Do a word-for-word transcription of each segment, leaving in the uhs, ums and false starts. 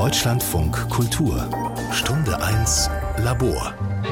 Deutschlandfunk Kultur. Stunde eins Labor.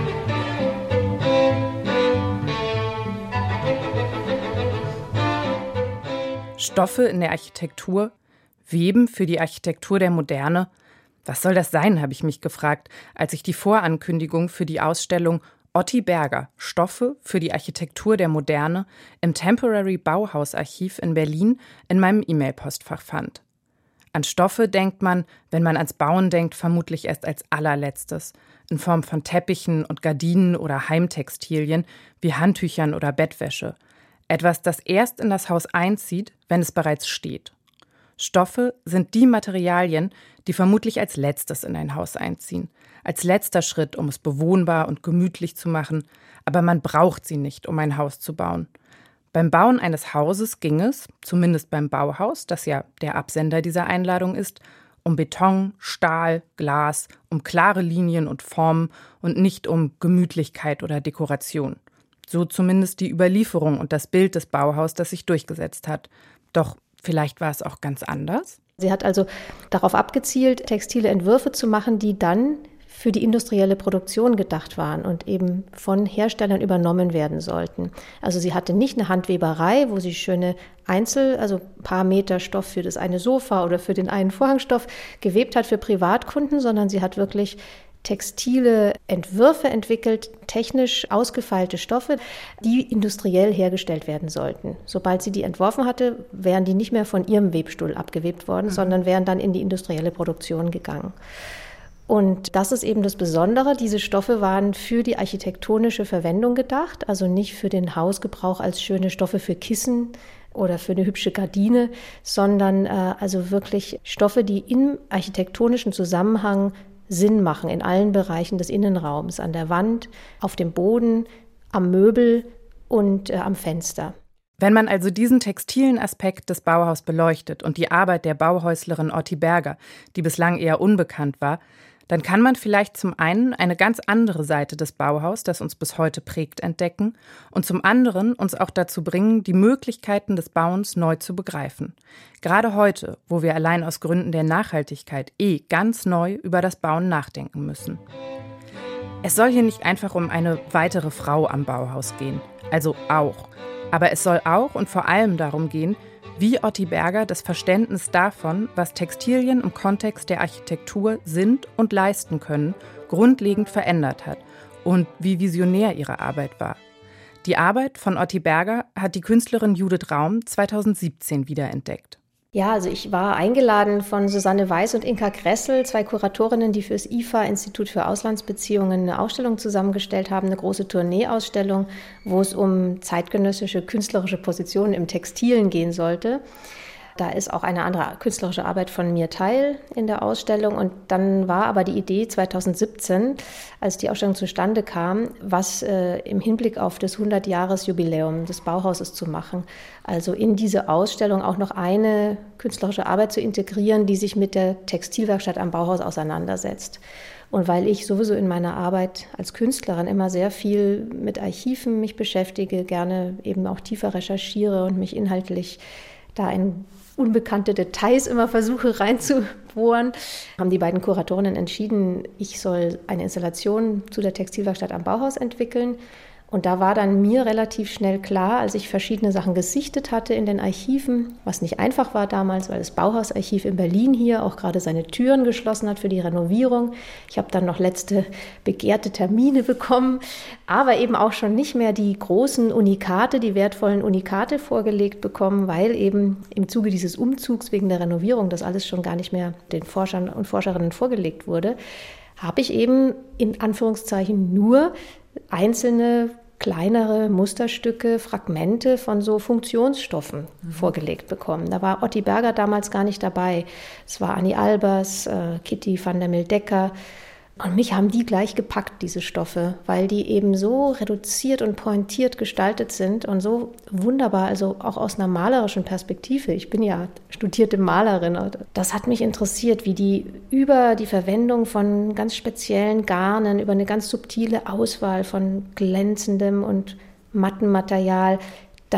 Stoffe in der Architektur, Weben für die Architektur der Moderne. Was soll das sein, habe ich mich gefragt, als ich die Vorankündigung für die Ausstellung Otti Berger, Stoffe für die Architektur der Moderne im Temporary Bauhaus-Archiv in Berlin in meinem E-Mail-Postfach fand. An Stoffe denkt man, wenn man ans Bauen denkt, vermutlich erst als allerletztes, in Form von Teppichen und Gardinen oder Heimtextilien wie Handtüchern oder Bettwäsche. Etwas, das erst in das Haus einzieht, wenn es bereits steht. Stoffe sind die Materialien, die vermutlich als letztes in ein Haus einziehen. Als letzter Schritt, um es bewohnbar und gemütlich zu machen. Aber man braucht sie nicht, um ein Haus zu bauen. Beim Bauen eines Hauses ging es, zumindest beim Bauhaus, das ja der Absender dieser Einladung ist, um Beton, Stahl, Glas, um klare Linien und Formen und nicht um Gemütlichkeit oder Dekoration. So zumindest die Überlieferung und das Bild des Bauhaus, das sich durchgesetzt hat. Doch vielleicht war es auch ganz anders? Sie hat also darauf abgezielt, textile Entwürfe zu machen, die dann für die industrielle Produktion gedacht waren und eben von Herstellern übernommen werden sollten. Also sie hatte nicht eine Handweberei, wo sie schöne Einzel, also ein paar Meter Stoff für das eine Sofa oder für den einen Vorhangstoff gewebt hat für Privatkunden, sondern sie hat wirklich textile Entwürfe entwickelt, technisch ausgefeilte Stoffe, die industriell hergestellt werden sollten. Sobald sie die entworfen hatte, wären die nicht mehr von ihrem Webstuhl abgewebt worden, mhm. sondern wären dann in die industrielle Produktion gegangen. Und das ist eben das Besondere. Diese Stoffe waren für die architektonische Verwendung gedacht, also nicht für den Hausgebrauch als schöne Stoffe für Kissen oder für eine hübsche Gardine, sondern äh, also wirklich Stoffe, die im architektonischen Zusammenhang Sinn machen in allen Bereichen des Innenraums, an der Wand, auf dem Boden, am Möbel und äh, am Fenster. Wenn man also diesen textilen Aspekt des Bauhaus beleuchtet und die Arbeit der Bauhäuslerin Otti Berger, die bislang eher unbekannt war, dann kann man vielleicht zum einen eine ganz andere Seite des Bauhaus, das uns bis heute prägt, entdecken und zum anderen uns auch dazu bringen, die Möglichkeiten des Bauens neu zu begreifen. Gerade heute, wo wir allein aus Gründen der Nachhaltigkeit eh ganz neu über das Bauen nachdenken müssen. Es soll hier nicht einfach um eine weitere Frau am Bauhaus gehen, also auch. Aber es soll auch und vor allem darum gehen, wie Otti Berger das Verständnis davon, was Textilien im Kontext der Architektur sind und leisten können, grundlegend verändert hat und wie visionär ihre Arbeit war. Die Arbeit von Otti Berger hat die Künstlerin Judith Raum zweitausendsiebzehn wiederentdeckt. Ja, also ich war eingeladen von Susanne Weiß und Inka Gressel, zwei Kuratorinnen, die für das I F A, Institut für Auslandsbeziehungen, eine Ausstellung zusammengestellt haben, eine große Tourneeausstellung, wo es um zeitgenössische künstlerische Positionen im Textilen gehen sollte. Da ist auch eine andere künstlerische Arbeit von mir Teil in der Ausstellung. Und dann war aber die Idee zweitausendsiebzehn, als die Ausstellung zustande kam, was äh, im Hinblick auf das hundert-Jahres-Jubiläum des Bauhauses zu machen. Also in diese Ausstellung auch noch eine künstlerische Arbeit zu integrieren, die sich mit der Textilwerkstatt am Bauhaus auseinandersetzt. Und weil ich sowieso in meiner Arbeit als Künstlerin immer sehr viel mit Archiven mich beschäftige, gerne eben auch tiefer recherchiere und mich inhaltlich da in unbekannte Details immer versuche reinzubohren, haben die beiden Kuratorinnen entschieden, ich soll eine Installation zu der Textilwerkstatt am Bauhaus entwickeln. Und da war dann mir relativ schnell klar, als ich verschiedene Sachen gesichtet hatte in den Archiven, was nicht einfach war damals, weil das Bauhausarchiv in Berlin hier auch gerade seine Türen geschlossen hat für die Renovierung. Ich habe dann noch letzte begehrte Termine bekommen, aber eben auch schon nicht mehr die großen Unikate, die wertvollen Unikate vorgelegt bekommen, weil eben im Zuge dieses Umzugs wegen der Renovierung das alles schon gar nicht mehr den Forschern und Forscherinnen vorgelegt wurde, habe ich eben in Anführungszeichen nur einzelne kleinere Musterstücke, Fragmente von so Funktionsstoffen mhm. vorgelegt bekommen. Da war Otti Berger damals gar nicht dabei. Es war Annie Albers, äh, Kitty van der Mildecker. Und mich haben die gleich gepackt, diese Stoffe, weil die eben so reduziert und pointiert gestaltet sind und so wunderbar, also auch aus einer malerischen Perspektive. Ich bin ja studierte Malerin. Das hat mich interessiert, wie die über die Verwendung von ganz speziellen Garnen, über eine ganz subtile Auswahl von glänzendem und mattem Material dann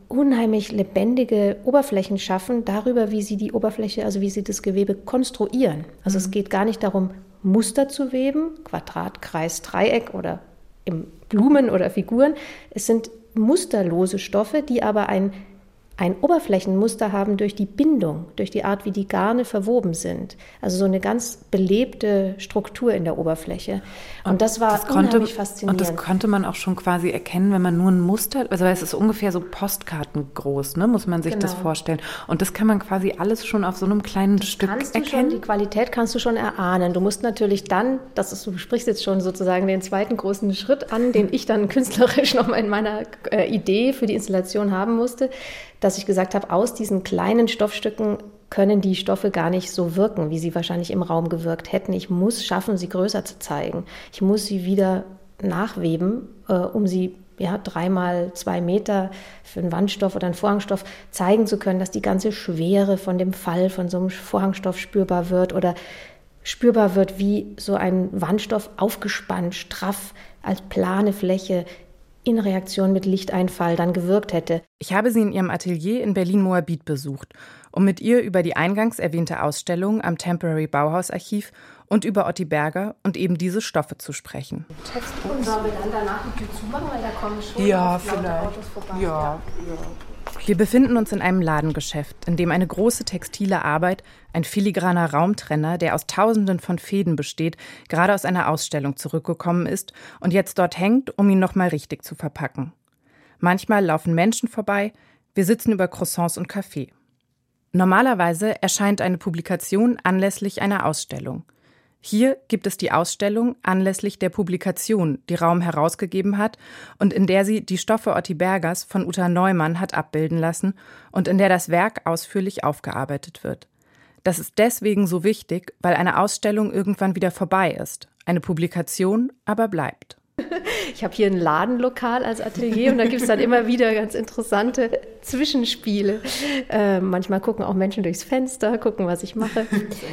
unheimlich lebendige Oberflächen schaffen, darüber, wie sie die Oberfläche, also wie sie das Gewebe konstruieren. Also mhm. es geht gar nicht darum, Muster zu weben, Quadrat, Kreis, Dreieck oder im Blumen oder Figuren. Es sind musterlose Stoffe, die aber ein ein Oberflächenmuster haben durch die Bindung, durch die Art, wie die Garne verwoben sind. Also so eine ganz belebte Struktur in der Oberfläche. Und, und das war das konnte, unheimlich faszinierend. Und das konnte man auch schon quasi erkennen, wenn man nur ein Muster, also es ist ungefähr so Postkarten groß, ne, muss man sich genau. das vorstellen. Und das kann man quasi alles schon auf so einem kleinen das Stück kannst du erkennen. Schon, die Qualität kannst du schon erahnen. Du musst natürlich dann, das ist, du sprichst jetzt schon sozusagen den zweiten großen Schritt an, den ich dann künstlerisch nochmal in meiner äh, Idee für die Installation haben musste, dass ich gesagt habe, aus diesen kleinen Stoffstücken können die Stoffe gar nicht so wirken, wie sie wahrscheinlich im Raum gewirkt hätten. Ich muss schaffen, sie größer zu zeigen. Ich muss sie wieder nachweben, äh, um sie ja, dreimal zwei Meter für einen Wandstoff oder einen Vorhangstoff zeigen zu können, dass die ganze Schwere von dem Fall von so einem Vorhangstoff spürbar wird oder spürbar wird, wie so ein Wandstoff aufgespannt, straff als plane Fläche in Reaktion mit Lichteinfall dann gewirkt hätte. Ich habe sie in ihrem Atelier in Berlin-Moabit besucht, um mit ihr über die eingangs erwähnte Ausstellung am Temporary Bauhaus-Archiv und über Otti Berger und eben diese Stoffe zu sprechen. Und sollen wir dann danach die Tür zumachen, weil da kommen schon ja, laute vielleicht. Autos vorbei. Ja, ja. Wir befinden uns in einem Ladengeschäft, in dem eine große textile Arbeit, ein filigraner Raumtrenner, der aus Tausenden von Fäden besteht, gerade aus einer Ausstellung zurückgekommen ist und jetzt dort hängt, um ihn nochmal richtig zu verpacken. Manchmal laufen Menschen vorbei, wir sitzen über Croissants und Kaffee. Normalerweise erscheint eine Publikation anlässlich einer Ausstellung. Hier gibt es die Ausstellung anlässlich der Publikation, die Raum herausgegeben hat und in der sie die Stoffe Otti Bergers von Uta Neumann hat abbilden lassen und in der das Werk ausführlich aufgearbeitet wird. Das ist deswegen so wichtig, weil eine Ausstellung irgendwann wieder vorbei ist, eine Publikation aber bleibt. Ich habe hier ein Ladenlokal als Atelier und da gibt es dann immer wieder ganz interessante Zwischenspiele. Äh, manchmal gucken auch Menschen durchs Fenster, gucken, was ich mache.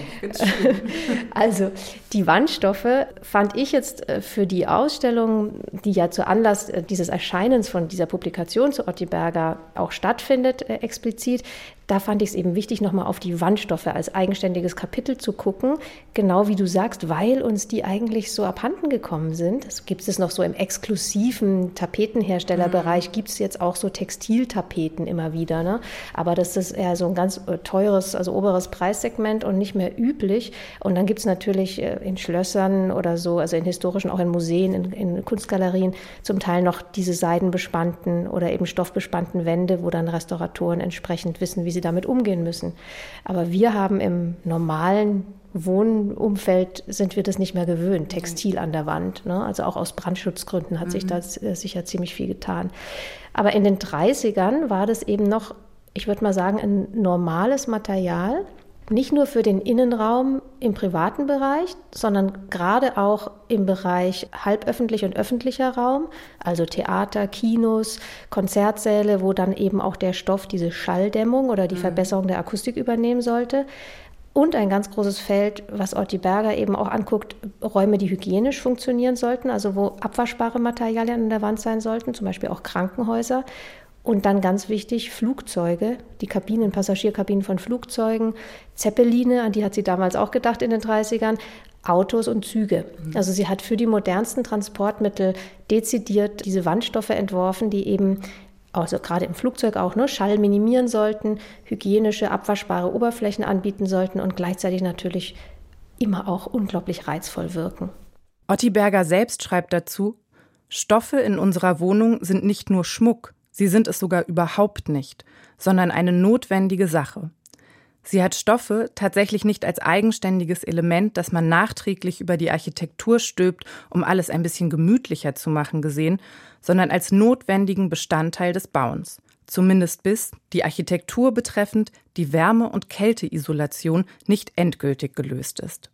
Also die Wandstoffe fand ich jetzt für die Ausstellung, die ja zu Anlass dieses Erscheinens von dieser Publikation zu Otti Berger auch stattfindet, äh, explizit, da fand ich es eben wichtig, nochmal auf die Wandstoffe als eigenständiges Kapitel zu gucken, genau wie du sagst, weil uns die eigentlich so abhanden gekommen sind. Es gibt es noch so im exklusiven Tapetenherstellerbereich, mhm. gibt es jetzt auch so Textiltapeten immer wieder, ne? Aber das ist eher so ein ganz teures, also oberes Preissegment und nicht mehr üblich. Und dann gibt es natürlich in Schlössern oder so, also in historischen, auch in Museen, in, in Kunstgalerien, zum Teil noch diese seidenbespannten oder eben stoffbespannten Wände, wo dann Restauratoren entsprechend wissen, wie sie damit umgehen müssen. Aber wir haben im normalen Wohnumfeld sind wir das nicht mehr gewöhnt, Textil an der Wand. Ne? Also auch aus Brandschutzgründen hat mhm. sich da sicher ziemlich viel getan. Aber in den dreißigern war das eben noch, ich würde mal sagen, ein normales Material, nicht nur für den Innenraum im privaten Bereich, sondern gerade auch im Bereich halböffentlich und öffentlicher Raum, also Theater, Kinos, Konzertsäle, wo dann eben auch der Stoff diese Schalldämmung oder die mhm. Verbesserung der Akustik übernehmen sollte. Und ein ganz großes Feld, was Otti Berger eben auch anguckt, Räume, die hygienisch funktionieren sollten, also wo abwaschbare Materialien an der Wand sein sollten, zum Beispiel auch Krankenhäuser. Und dann ganz wichtig, Flugzeuge, die Kabinen, Passagierkabinen von Flugzeugen, Zeppeline, an die hat sie damals auch gedacht in den dreißigern, Autos und Züge. Also sie hat für die modernsten Transportmittel dezidiert diese Wandstoffe entworfen, die eben, also gerade im Flugzeug auch, ne, Schall minimieren sollten, hygienische, abwaschbare Oberflächen anbieten sollten und gleichzeitig natürlich immer auch unglaublich reizvoll wirken. Otti Berger selbst schreibt dazu, Stoffe in unserer Wohnung sind nicht nur Schmuck, sie sind es sogar überhaupt nicht, sondern eine notwendige Sache. Sie hat Stoffe tatsächlich nicht als eigenständiges Element, das man nachträglich über die Architektur stülpt, um alles ein bisschen gemütlicher zu machen, gesehen, sondern als notwendigen Bestandteil des Bauens. Zumindest bis, die Architektur betreffend, die Wärme- und Kälteisolation nicht endgültig gelöst ist.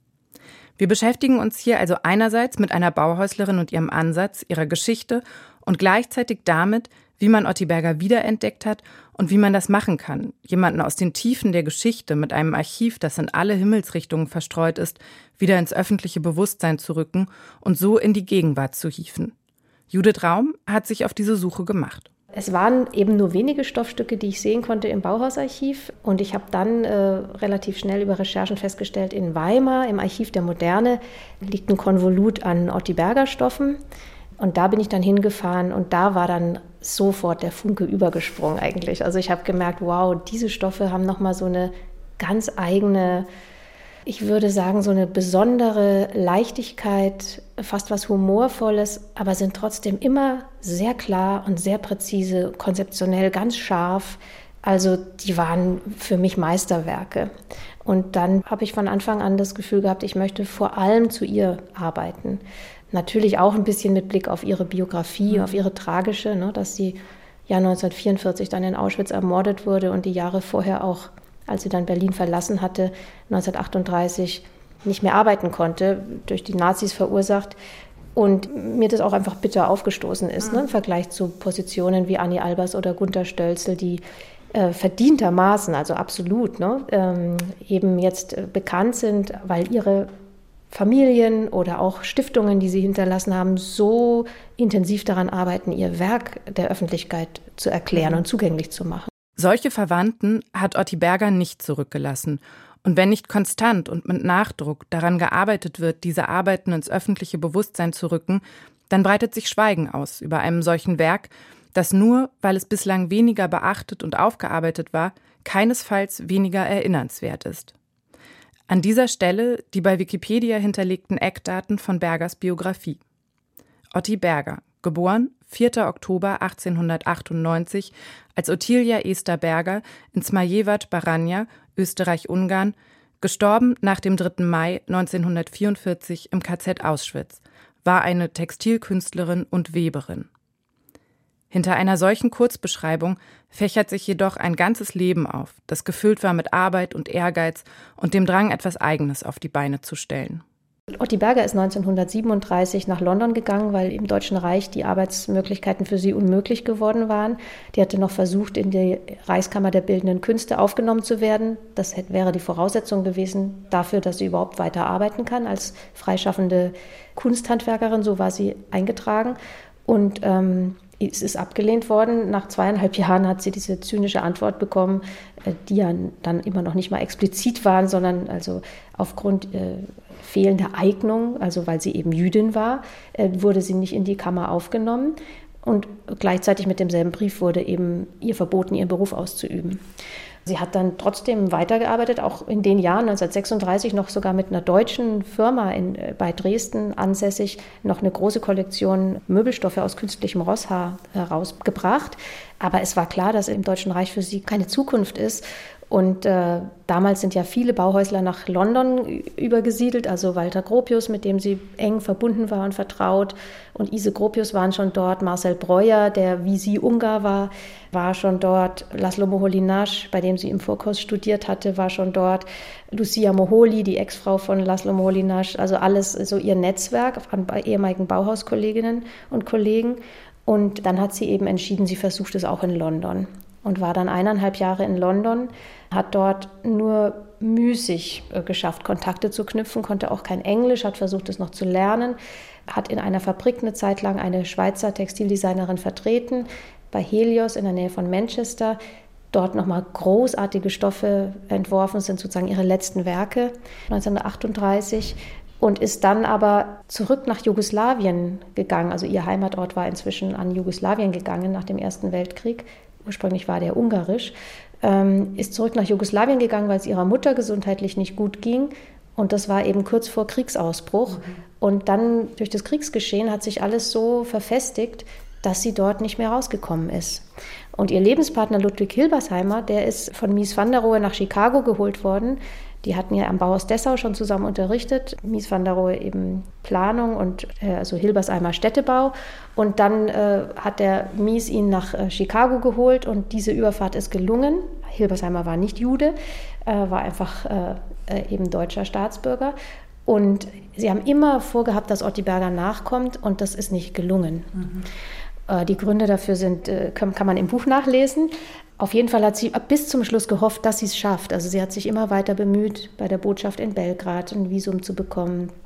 Wir beschäftigen uns hier also einerseits mit einer Bauhäuslerin und ihrem Ansatz, ihrer Geschichte und gleichzeitig damit, wie man Otti Berger wiederentdeckt hat und wie man das machen kann, jemanden aus den Tiefen der Geschichte mit einem Archiv, das in alle Himmelsrichtungen verstreut ist, wieder ins öffentliche Bewusstsein zu rücken und so in die Gegenwart zu hieven. Judith Raum hat sich auf diese Suche gemacht. Es waren eben nur wenige Stoffstücke, die ich sehen konnte im Bauhausarchiv. Und ich habe dann äh, relativ schnell über Recherchen festgestellt, in Weimar, im Archiv der Moderne, liegt ein Konvolut an Otti Berger Stoffen. Und da bin ich dann hingefahren und da war dann sofort der Funke übergesprungen eigentlich. Also ich habe gemerkt, wow, diese Stoffe haben nochmal so eine ganz eigene, ich würde sagen, so eine besondere Leichtigkeit, fast was Humorvolles, aber sind trotzdem immer sehr klar und sehr präzise, konzeptionell ganz scharf. Also die waren für mich Meisterwerke. Und dann habe ich von Anfang an das Gefühl gehabt, ich möchte vor allem zu ihr arbeiten. Natürlich auch ein bisschen mit Blick auf ihre Biografie, auf ihre tragische, ne, dass sie ja neunzehnhundertvierundvierzig dann in Auschwitz ermordet wurde und die Jahre vorher auch, als sie dann Berlin verlassen hatte, neunzehnhundertachtunddreißig nicht mehr arbeiten konnte, durch die Nazis verursacht. Und mir das auch einfach bitter aufgestoßen ist, mhm. ne, im Vergleich zu Positionen wie Anni Albers oder Gunter Stölzel, die äh, verdientermaßen, also absolut, ne, ähm, eben jetzt äh, bekannt sind, weil ihre Familien oder auch Stiftungen, die sie hinterlassen haben, so intensiv daran arbeiten, ihr Werk der Öffentlichkeit zu erklären mhm. und zugänglich zu machen. Solche Verwandten hat Otti Berger nicht zurückgelassen. Und wenn nicht konstant und mit Nachdruck daran gearbeitet wird, diese Arbeiten ins öffentliche Bewusstsein zu rücken, dann breitet sich Schweigen aus über einem solchen Werk, das nur, weil es bislang weniger beachtet und aufgearbeitet war, keinesfalls weniger erinnernswert ist. An dieser Stelle die bei Wikipedia hinterlegten Eckdaten von Bergers Biografie. Otti Berger, geboren vierter Oktober achtzehnhundertachtundneunzig als Ottilia Esther Berger in Zmajewat Baranja, Österreich-Ungarn, gestorben nach dem dritten Mai neunzehnhundertvierundvierzig im K Z Auschwitz, war eine Textilkünstlerin und Weberin. Hinter einer solchen Kurzbeschreibung fächert sich jedoch ein ganzes Leben auf, das gefüllt war mit Arbeit und Ehrgeiz und dem Drang, etwas Eigenes auf die Beine zu stellen. Otti Berger ist neunzehnhundertsiebenunddreißig nach London gegangen, weil im Deutschen Reich die Arbeitsmöglichkeiten für sie unmöglich geworden waren. Die hatte noch versucht, in die Reichskammer der Bildenden Künste aufgenommen zu werden. Das wäre die Voraussetzung gewesen dafür, dass sie überhaupt weiter arbeiten kann als freischaffende Kunsthandwerkerin. So war sie eingetragen. Und ähm, es ist abgelehnt worden. Nach zweieinhalb Jahren hat sie diese zynische Antwort bekommen, die ja dann immer noch nicht mal explizit waren, sondern also aufgrund äh, fehlender Eignung, also weil sie eben Jüdin war, äh, wurde sie nicht in die Kammer aufgenommen. Und gleichzeitig mit demselben Brief wurde eben ihr verboten, ihren Beruf auszuüben. Sie hat dann trotzdem weitergearbeitet, auch in den Jahren neunzehnhundertsechsunddreißig noch sogar mit einer deutschen Firma in, bei Dresden ansässig noch eine große Kollektion Möbelstoffe aus künstlichem Rosshaar herausgebracht. Aber es war klar, dass im Deutschen Reich für sie keine Zukunft ist. Und äh, damals sind ja viele Bauhäusler nach London übergesiedelt, also Walter Gropius, mit dem sie eng verbunden war und vertraut. Und Ise Gropius waren schon dort, Marcel Breuer, der wie sie Ungar war, war schon dort. Laszlo Moholy-Nagy, bei dem sie im Vorkurs studiert hatte, war schon dort. Lucia Moholy, die Ex-Frau von Laszlo Moholy-Nagy, also alles so ihr Netzwerk an ehemaligen Bauhauskolleginnen und Kollegen. Und dann hat sie eben entschieden, sie versucht es auch in London. Und war dann eineinhalb Jahre in London, hat dort nur müßig geschafft, Kontakte zu knüpfen, konnte auch kein Englisch, hat versucht, es noch zu lernen, hat in einer Fabrik eine Zeit lang eine Schweizer Textildesignerin vertreten, bei Helios in der Nähe von Manchester, dort nochmal großartige Stoffe entworfen, das sind sozusagen ihre letzten Werke, neunzehnhundertachtunddreißig. Und ist dann aber zurück nach Jugoslawien gegangen, also ihr Heimatort war inzwischen an Jugoslawien gegangen nach dem Ersten Weltkrieg, ursprünglich war der ungarisch, ähm, ist zurück nach Jugoslawien gegangen, weil es ihrer Mutter gesundheitlich nicht gut ging. Und das war eben kurz vor Kriegsausbruch. Mhm. Und dann durch das Kriegsgeschehen hat sich alles so verfestigt, dass sie dort nicht mehr rausgekommen ist. Und ihr Lebenspartner Ludwig Hilbersheimer, der ist von Mies van der Rohe nach Chicago geholt worden. Die hatten ja am Bauhaus Dessau schon zusammen unterrichtet. Mies van der Rohe eben Planung und äh, also Hilbersheimer Städtebau. Und dann äh, hat der Mies ihn nach äh, Chicago geholt und diese Überfahrt ist gelungen. Hilbersheimer war nicht Jude, äh, war einfach äh, eben deutscher Staatsbürger. Und sie haben immer vorgehabt, dass Otti Berger nachkommt und das ist nicht gelungen. Mhm. Äh, die Gründe dafür sind, äh, kann, kann man im Buch nachlesen. Auf jeden Fall hat sie bis zum Schluss gehofft, dass sie es schafft. Also sie hat sich immer weiter bemüht, bei der Botschaft in Belgrad ein Visum zu bekommen.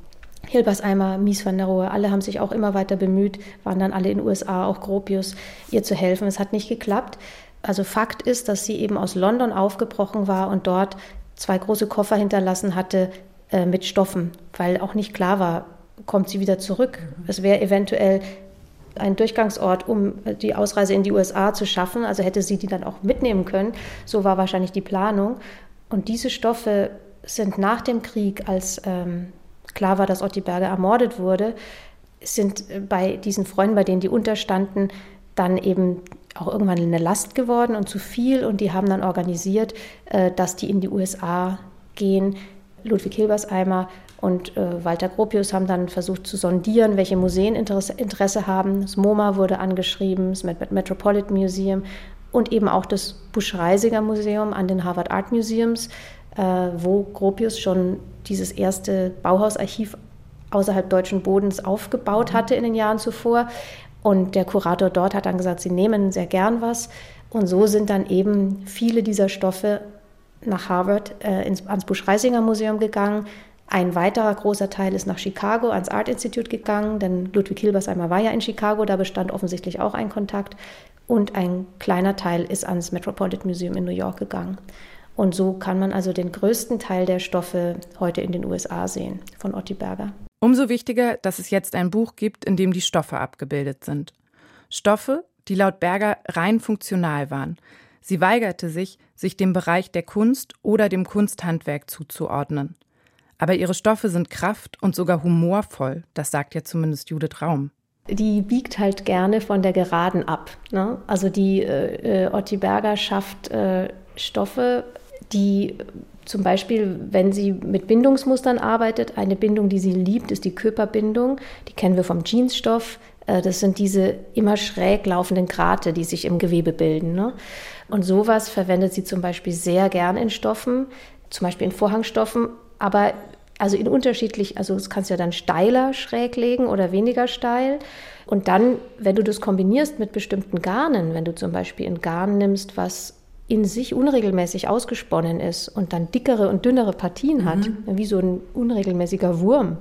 Hilberseimer, Mies van der Rohe, alle haben sich auch immer weiter bemüht, waren dann alle in den U S A, auch Gropius, ihr zu helfen. Es hat nicht geklappt. Also Fakt ist, dass sie eben aus London aufgebrochen war und dort zwei große Koffer hinterlassen hatte äh, mit Stoffen, weil auch nicht klar war, kommt sie wieder zurück. Es wäre eventuell ein Durchgangsort, um die Ausreise in die U S A zu schaffen. Also hätte sie die dann auch mitnehmen können. So war wahrscheinlich die Planung. Und diese Stoffe sind nach dem Krieg, als ähm, klar war, dass Otti Berger ermordet wurde, sind bei diesen Freunden, bei denen die unterstanden, dann eben auch irgendwann eine Last geworden und zu viel. Und die haben dann organisiert, äh, dass die in die U S A gehen. Ludwig Hilberseimer und äh, Walter Gropius haben dann versucht zu sondieren, welche Museen Interesse, Interesse haben. Das MoMA wurde angeschrieben, das Metropolitan Museum und eben auch das Busch-Reisiger Museum an den Harvard Art Museums, äh, wo Gropius schon dieses erste Bauhausarchiv außerhalb deutschen Bodens aufgebaut hatte in den Jahren zuvor. Und der Kurator dort hat dann gesagt, sie nehmen sehr gern was. Und so sind dann eben viele dieser Stoffe nach Harvard äh, ins, ans Busch-Reisiger Museum gegangen. Ein weiterer großer Teil ist nach Chicago ans Art Institute gegangen, denn Ludwig Hilberseimer war ja in Chicago, da bestand offensichtlich auch ein Kontakt. Und ein kleiner Teil ist ans Metropolitan Museum in New York gegangen. Und so kann man also den größten Teil der Stoffe heute in den U S A sehen, von Otti Berger. Umso wichtiger, dass es jetzt ein Buch gibt, in dem die Stoffe abgebildet sind. Stoffe, die laut Berger rein funktional waren. Sie weigerte sich, sich dem Bereich der Kunst oder dem Kunsthandwerk zuzuordnen. Aber ihre Stoffe sind kraft- und sogar humorvoll, das sagt ja zumindest Judith Raum. Die biegt halt gerne von der Geraden ab. Ne? Also die äh, Otti Berger schafft äh, Stoffe, die zum Beispiel, wenn sie mit Bindungsmustern arbeitet, eine Bindung, die sie liebt, ist die Köperbindung. Die kennen wir vom Jeansstoff. Äh, das sind diese immer schräg laufenden Grate, die sich im Gewebe bilden. Ne? Und sowas verwendet sie zum Beispiel sehr gern in Stoffen, zum Beispiel in Vorhangstoffen, aber also in unterschiedlich, also das kannst du ja dann steiler schräg legen oder weniger steil. Und dann, wenn du das kombinierst mit bestimmten Garnen, wenn du zum Beispiel ein Garn nimmst, was in sich unregelmäßig ausgesponnen ist und dann dickere und dünnere Partien hat, mhm. wie so ein unregelmäßiger Wurm.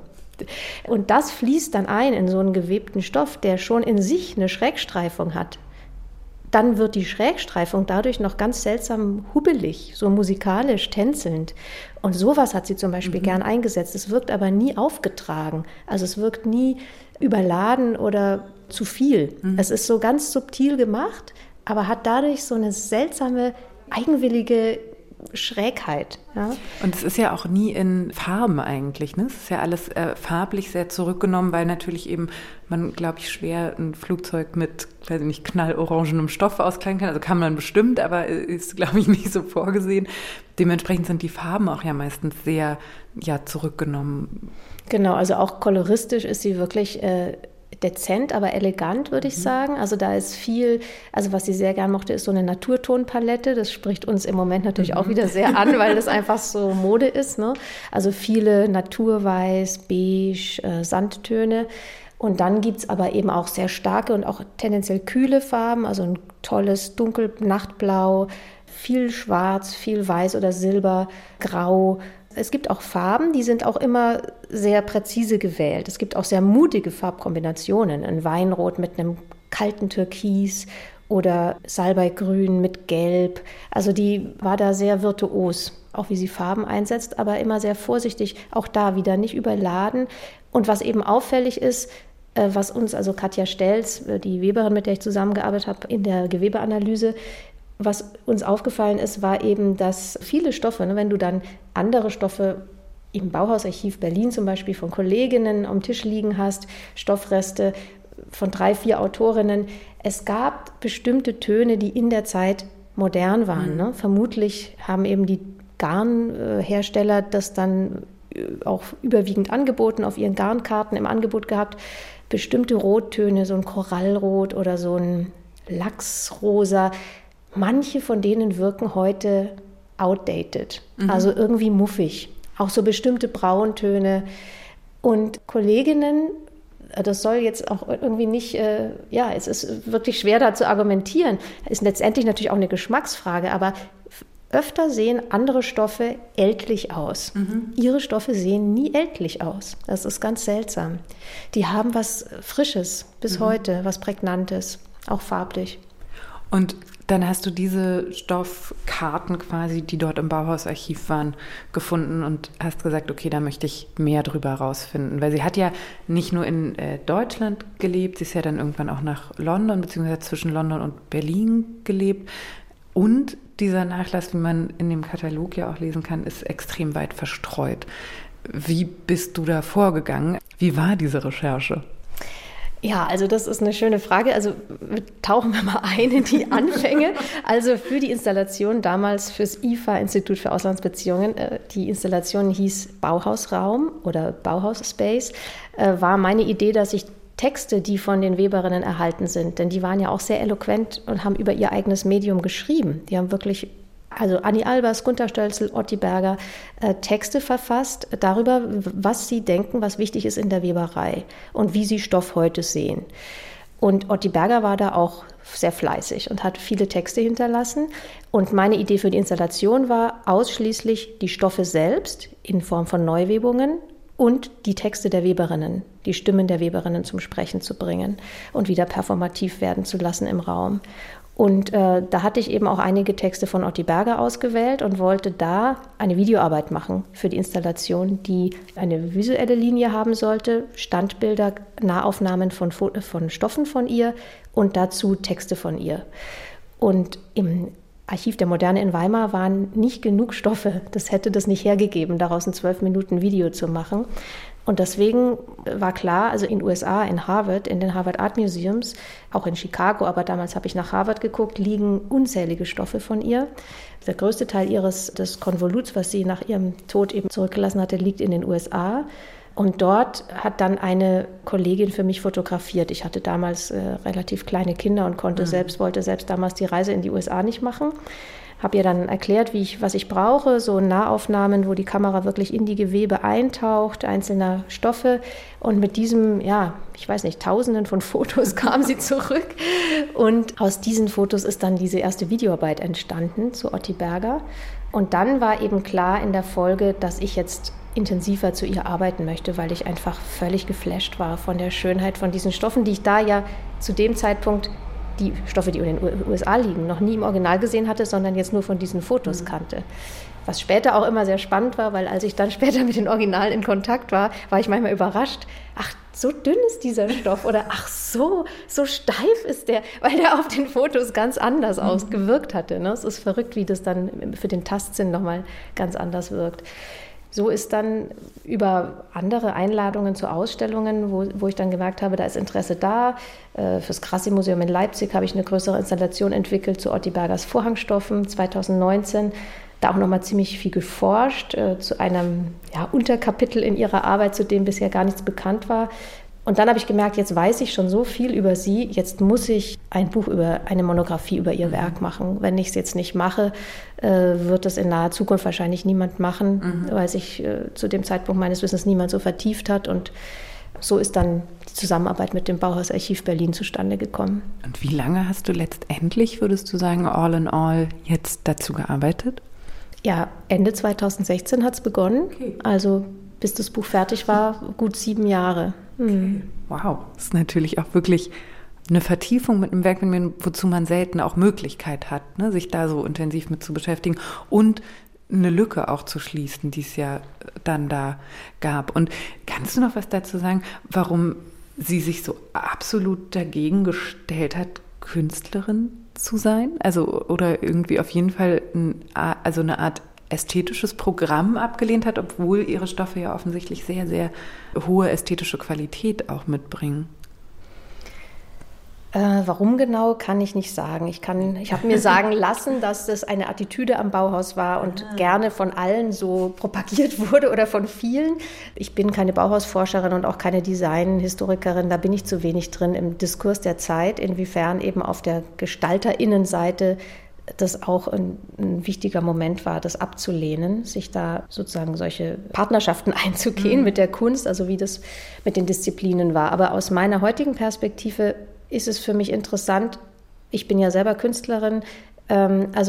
Und das fließt dann ein in so einen gewebten Stoff, der schon in sich eine Schrägstreifung hat. Dann wird die Schrägstreifung dadurch noch ganz seltsam hubbelig, so musikalisch, tänzelnd. Und sowas hat sie zum Beispiel mhm. gern eingesetzt. Es wirkt aber nie aufgetragen. Also es wirkt nie überladen oder zu viel. Mhm. Es ist so ganz subtil gemacht, aber hat dadurch so eine seltsame, eigenwillige Schrägheit. Ja? Und es ist ja auch nie in Farben eigentlich. Ne? Es ist ja alles äh, farblich sehr zurückgenommen, weil natürlich eben man, glaube ich, schwer ein Flugzeug mit, weiß ich nicht, knallorangenem Stoff auskleiden kann. Also kann man bestimmt, aber ist, glaube ich, nicht so vorgesehen. Dementsprechend sind die Farben auch ja meistens sehr ja, zurückgenommen. Genau, also auch koloristisch ist sie wirklich äh, dezent, aber elegant, würde ich mhm. sagen. Also da ist viel, also was sie sehr gern mochte, ist so eine Naturtonpalette. Das spricht uns im Moment natürlich mhm. auch wieder sehr an, weil das einfach so Mode ist. Ne? Also viele Naturweiß, Beige, äh, Sandtöne. Und dann gibt es aber eben auch sehr starke und auch tendenziell kühle Farben, also ein tolles Dunkel-Nachtblau, viel Schwarz, viel Weiß oder Silber, Grau. Es gibt auch Farben, die sind auch immer sehr präzise gewählt. Es gibt auch sehr mutige Farbkombinationen. Ein Weinrot mit einem kalten Türkis oder Salbeigrün mit Gelb. Also die war da sehr virtuos, auch wie sie Farben einsetzt, aber immer sehr vorsichtig. Auch da wieder nicht überladen. Und was eben auffällig ist, was uns, also Katja Stelz, die Weberin, mit der ich zusammengearbeitet habe, in der Gewebeanalyse, was uns aufgefallen ist, war eben, dass viele Stoffe, ne, wenn du dann andere Stoffe im Bauhausarchiv Berlin zum Beispiel von Kolleginnen am Tisch liegen hast, Stoffreste von drei, vier Autorinnen, es gab bestimmte Töne, die in der Zeit modern waren. Mhm. Ne? Vermutlich haben eben die Garnhersteller das dann auch überwiegend angeboten, auf ihren Garnkarten im Angebot gehabt. Bestimmte Rottöne, so ein Korallrot oder so ein Lachsrosa. Manche von denen wirken heute outdated, mhm. also irgendwie muffig. Auch so bestimmte Brauntöne. Und Kolleginnen, das soll jetzt auch irgendwie nicht, äh, ja, es ist wirklich schwer da zu argumentieren. Es ist letztendlich natürlich auch eine Geschmacksfrage, aber öfter sehen andere Stoffe ältlich aus. Mhm. Ihre Stoffe sehen nie ältlich aus. Das ist ganz seltsam. Die haben was Frisches bis mhm. heute, was Prägnantes, auch farblich. Und dann hast du diese Stoffkarten quasi, die dort im Bauhausarchiv waren, gefunden und hast gesagt, okay, da möchte ich mehr drüber rausfinden. Weil sie hat ja nicht nur in äh, Deutschland gelebt, sie ist ja dann irgendwann auch nach London, beziehungsweise zwischen London und Berlin gelebt. Und dieser Nachlass, wie man in dem Katalog ja auch lesen kann, ist extrem weit verstreut. Wie bist du da vorgegangen? Wie war diese Recherche? Ja, also das ist eine schöne Frage. Also tauchen wir mal ein in die Anfänge. Also für die Installation damals fürs I F A, Institut für Auslandsbeziehungen, die Installation hieß Bauhausraum oder Bauhausspace, war meine Idee, dass ich Texte, die von den Weberinnen erhalten sind, denn die waren ja auch sehr eloquent und haben über ihr eigenes Medium geschrieben. Die haben wirklich, also Anni Albers, Gunter Stölzel, Otti Berger, äh, Texte verfasst darüber, was sie denken, was wichtig ist in der Weberei und wie sie Stoff heute sehen. Und Otti Berger war da auch sehr fleißig und hat viele Texte hinterlassen. Und meine Idee für die Installation war ausschließlich die Stoffe selbst in Form von Neuwebungen und die Texte der Weberinnen, die Stimmen der Weberinnen zum Sprechen zu bringen und wieder performativ werden zu lassen im Raum. Und äh, da hatte ich eben auch einige Texte von Otti Berger ausgewählt und wollte da eine Videoarbeit machen für die Installation, die eine visuelle Linie haben sollte, Standbilder, Nahaufnahmen von, von Stoffen von ihr und dazu Texte von ihr. Und im Archiv der Moderne in Weimar waren nicht genug Stoffe. Das hätte das nicht hergegeben, daraus ein zwölf Minuten Video zu machen. Und deswegen war klar, also in den U S A, in Harvard, in den Harvard Art Museums, auch in Chicago, aber damals habe ich nach Harvard geguckt, liegen unzählige Stoffe von ihr. Der größte Teil ihres des Konvoluts, was sie nach ihrem Tod eben zurückgelassen hatte, liegt in den U S A. Und dort hat dann eine Kollegin für mich fotografiert. Ich hatte damals äh, relativ kleine Kinder und konnte mhm. selbst, wollte selbst damals die Reise in die U S A nicht machen. Habe ihr dann erklärt, wie ich, was ich brauche, so Nahaufnahmen, wo die Kamera wirklich in die Gewebe eintaucht, einzelner Stoffe. Und mit diesem, ja, ich weiß nicht, Tausenden von Fotos kam sie zurück. Und aus diesen Fotos ist dann diese erste Videoarbeit entstanden zu Otti Berger. Und dann war eben klar in der Folge, dass ich jetzt intensiver zu ihr arbeiten möchte, weil ich einfach völlig geflasht war von der Schönheit von diesen Stoffen, die ich da ja zu dem Zeitpunkt, die Stoffe, die in den U S A liegen, noch nie im Original gesehen hatte, sondern jetzt nur von diesen Fotos mhm. kannte. Was später auch immer sehr spannend war, weil als ich dann später mit den Originalen in Kontakt war, war ich manchmal überrascht. Ach, so dünn ist dieser Stoff oder ach so, so steif ist der, weil der auf den Fotos ganz anders mhm. ausgewirkt hatte. Ne? Es ist verrückt, wie das dann für den Tastsinn nochmal ganz anders wirkt. So ist dann über andere Einladungen zu Ausstellungen, wo, wo ich dann gemerkt habe, da ist Interesse da. Äh, fürs Grassi-Museum in Leipzig habe ich eine größere Installation entwickelt zu Otti Bergers Vorhangstoffen zweitausendneunzehn. Da auch nochmal ziemlich viel geforscht, äh, zu einem ja, Unterkapitel in ihrer Arbeit, zu dem bisher gar nichts bekannt war. Und dann habe ich gemerkt, jetzt weiß ich schon so viel über sie, jetzt muss ich ein Buch über, eine Monographie über ihr Werk machen. Wenn ich es jetzt nicht mache, äh, wird es in naher Zukunft wahrscheinlich niemand machen, mhm. weil sich äh, zu dem Zeitpunkt meines Wissens niemand so vertieft hat. Und so ist dann die Zusammenarbeit mit dem Bauhausarchiv Berlin zustande gekommen. Und wie lange hast du letztendlich, würdest du sagen, all in all jetzt dazu gearbeitet? Ja, Ende zweitausendsechzehn hat es begonnen. Okay. Also bis das Buch fertig war, gut sieben Jahre. Okay. Wow, das ist natürlich auch wirklich eine Vertiefung mit einem Werk, wozu man selten auch Möglichkeit hat, ne, sich da so intensiv mit zu beschäftigen und eine Lücke auch zu schließen, die es ja dann da gab. Und kannst du noch was dazu sagen, warum sie sich so absolut dagegen gestellt hat, Künstlerin zu sein? Also oder irgendwie auf jeden Fall ein, also eine Art ästhetisches Programm abgelehnt hat, obwohl ihre Stoffe ja offensichtlich sehr, sehr hohe ästhetische Qualität auch mitbringen. Äh, warum genau, kann ich nicht sagen. Ich kann, ich habe mir sagen lassen, dass das eine Attitüde am Bauhaus war und ah. gerne von allen so propagiert wurde oder von vielen. Ich bin keine Bauhausforscherin und auch keine Designhistorikerin. Da bin ich zu wenig drin im Diskurs der Zeit, inwiefern eben auf der GestalterInnenseite das auch ein, ein wichtiger Moment war, das abzulehnen, sich da sozusagen solche Partnerschaften einzugehen mhm. mit der Kunst, also wie das mit den Disziplinen war. Aber aus meiner heutigen Perspektive ist es für mich interessant, ich bin ja selber Künstlerin, ähm, also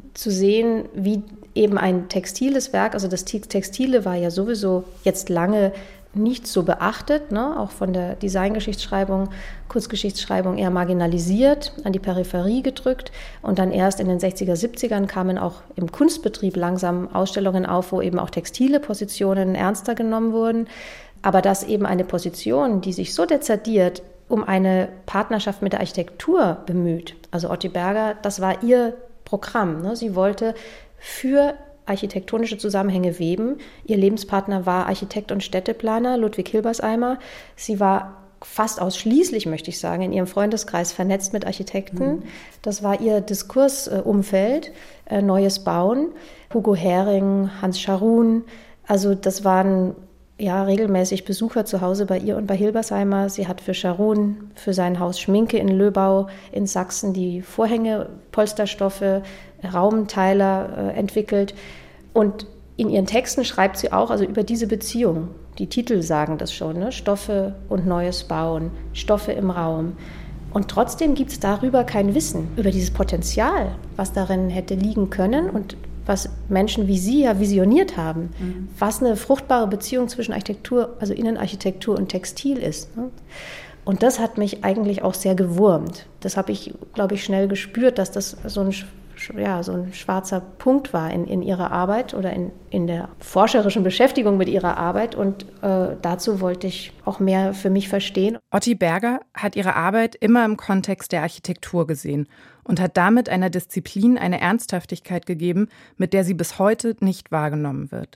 zu sehen, wie eben ein textiles Werk, also das Textile war ja sowieso jetzt lange nicht so beachtet, ne? Auch von der Designgeschichtsschreibung, Kurzgeschichtsschreibung eher marginalisiert, an die Peripherie gedrückt. Und dann erst in den sechziger, siebzigern kamen auch im Kunstbetrieb langsam Ausstellungen auf, wo eben auch textile Positionen ernster genommen wurden. Aber dass eben eine Position, die sich so dezidiert um eine Partnerschaft mit der Architektur bemüht, also Otti Berger, das war ihr Programm, ne? Sie wollte für architektonische Zusammenhänge weben. Ihr Lebenspartner war Architekt und Städteplaner Ludwig Hilbersheimer. Sie war fast ausschließlich, möchte ich sagen, in ihrem Freundeskreis vernetzt mit Architekten. Mhm. Das war ihr Diskursumfeld, äh, Neues Bauen. Hugo Hering, Hans Scharun, also das waren ja regelmäßig Besucher zu Hause bei ihr und bei Hilbersheimer. Sie hat für Scharun, für sein Haus Schminke in Löbau in Sachsen die Vorhänge, Polsterstoffe, Raumteiler äh, entwickelt. Und in ihren Texten schreibt sie auch also über diese Beziehung. Die Titel sagen das schon, ne? Stoffe und Neues Bauen, Stoffe im Raum. Und trotzdem gibt es darüber kein Wissen, über dieses Potenzial, was darin hätte liegen können und was Menschen wie Sie ja visioniert haben, mhm. was eine fruchtbare Beziehung zwischen Architektur, also Innenarchitektur und Textil ist. Ne? Und das hat mich eigentlich auch sehr gewurmt. Das habe ich, glaube ich, schnell gespürt, dass das so ein, ja, so ein schwarzer Punkt war in, in ihrer Arbeit oder in, in der forscherischen Beschäftigung mit ihrer Arbeit. Und äh, dazu wollte ich auch mehr für mich verstehen. Otti Berger hat ihre Arbeit immer im Kontext der Architektur gesehen und hat damit einer Disziplin eine Ernsthaftigkeit gegeben, mit der sie bis heute nicht wahrgenommen wird.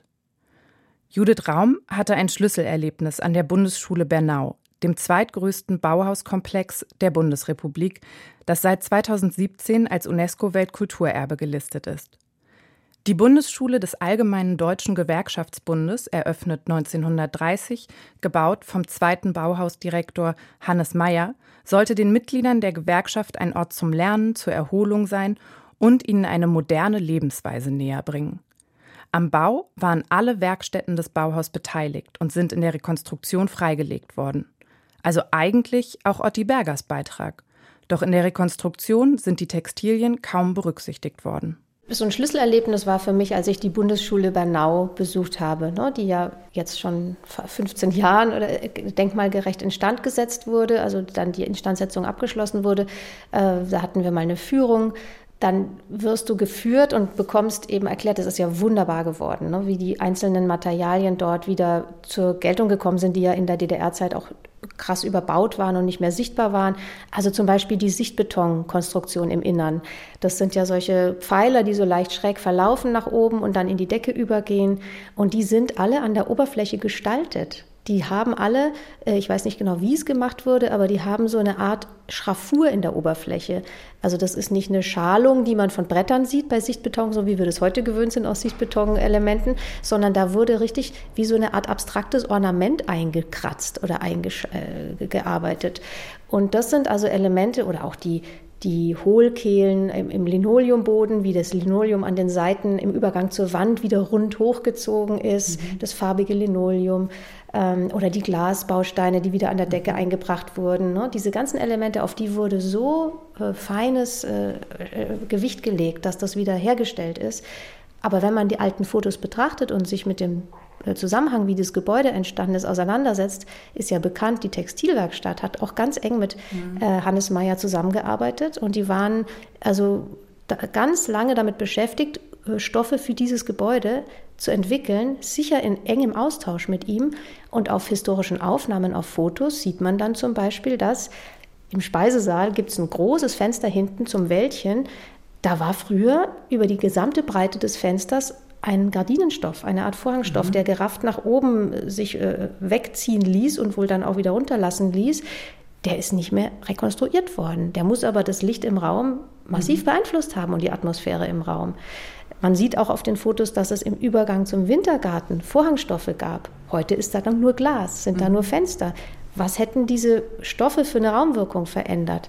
Judith Raum hatte ein Schlüsselerlebnis an der Bundesschule Bernau, dem zweitgrößten Bauhauskomplex der Bundesrepublik, das seit zweitausendsiebzehn als UNESCO-Weltkulturerbe gelistet ist. Die Bundesschule des Allgemeinen Deutschen Gewerkschaftsbundes, eröffnet neunzehnhundertdreißig, gebaut vom zweiten Bauhausdirektor Hannes Meyer, sollte den Mitgliedern der Gewerkschaft ein Ort zum Lernen, zur Erholung sein und ihnen eine moderne Lebensweise näher bringen. Am Bau waren alle Werkstätten des Bauhaus beteiligt und sind in der Rekonstruktion freigelegt worden. Also eigentlich auch Otti Bergers Beitrag. Doch in der Rekonstruktion sind die Textilien kaum berücksichtigt worden. So ein Schlüsselerlebnis war für mich, als ich die Bundesschule Bernau besucht habe, ne, die ja jetzt schon vor fünfzehn Jahren oder denkmalgerecht instand gesetzt wurde, also dann die Instandsetzung abgeschlossen wurde. Äh, da hatten wir mal eine Führung. Dann wirst du geführt und bekommst eben erklärt, das ist ja wunderbar geworden, ne, wie die einzelnen Materialien dort wieder zur Geltung gekommen sind, die ja in der D D R-Zeit auch krass überbaut waren und nicht mehr sichtbar waren. Also zum Beispiel die Sichtbetonkonstruktion im Innern. Das sind ja solche Pfeiler, die so leicht schräg verlaufen nach oben und dann in die Decke übergehen. Und die sind alle an der Oberfläche gestaltet. Die haben alle, ich weiß nicht genau, wie es gemacht wurde, aber die haben so eine Art Schraffur in der Oberfläche. Also das ist nicht eine Schalung, die man von Brettern sieht bei Sichtbeton, so wie wir das heute gewöhnt sind aus Sichtbetonelementen, sondern da wurde richtig wie so eine Art abstraktes Ornament eingekratzt oder eingearbeitet. Und das sind also Elemente oder auch die Die Hohlkehlen im, im Linoleumboden, wie das Linoleum an den Seiten im Übergang zur Wand wieder rund hochgezogen ist, mhm. das farbige Linoleum ähm, oder die Glasbausteine, die wieder an der Decke mhm. eingebracht wurden. Ne? Diese ganzen Elemente, auf die wurde so äh, feines äh, äh, Gewicht gelegt, dass das wieder hergestellt ist. Aber wenn man die alten Fotos betrachtet und sich mit dem Zusammenhang, wie das Gebäude entstanden ist, auseinandersetzt, ist ja bekannt, die Textilwerkstatt hat auch ganz eng mit mhm. äh, Hannes Meyer zusammengearbeitet und die waren also da ganz lange damit beschäftigt, Stoffe für dieses Gebäude zu entwickeln, sicher in engem Austausch mit ihm. Und auf historischen Aufnahmen, auf Fotos sieht man dann zum Beispiel, dass im Speisesaal gibt es ein großes Fenster hinten zum Wäldchen. Da war früher über die gesamte Breite des Fensters ein Gardinenstoff, eine Art Vorhangstoff, mhm. der gerafft nach oben sich äh, wegziehen ließ und wohl dann auch wieder runterlassen ließ. Der ist nicht mehr rekonstruiert worden. Der muss aber das Licht im Raum massiv mhm. beeinflusst haben und die Atmosphäre im Raum. Man sieht auch auf den Fotos, dass es im Übergang zum Wintergarten Vorhangstoffe gab. Heute ist da dann nur Glas, sind mhm. da nur Fenster. Was hätten diese Stoffe für eine Raumwirkung verändert?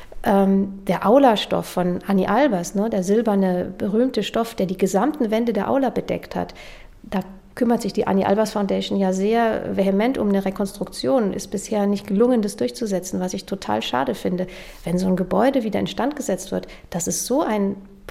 Ähm, der Aula-Stoff von Anni Albers, ne, der silberne, berühmte Stoff, der die gesamten Wände der Aula bedeckt hat, da kümmert sich die Anni Albers Foundation ja sehr vehement um eine Rekonstruktion. Ist bisher nicht gelungen, das durchzusetzen, was ich total schade finde. Wenn so ein Gebäude wieder instand gesetzt wird, das ist so ein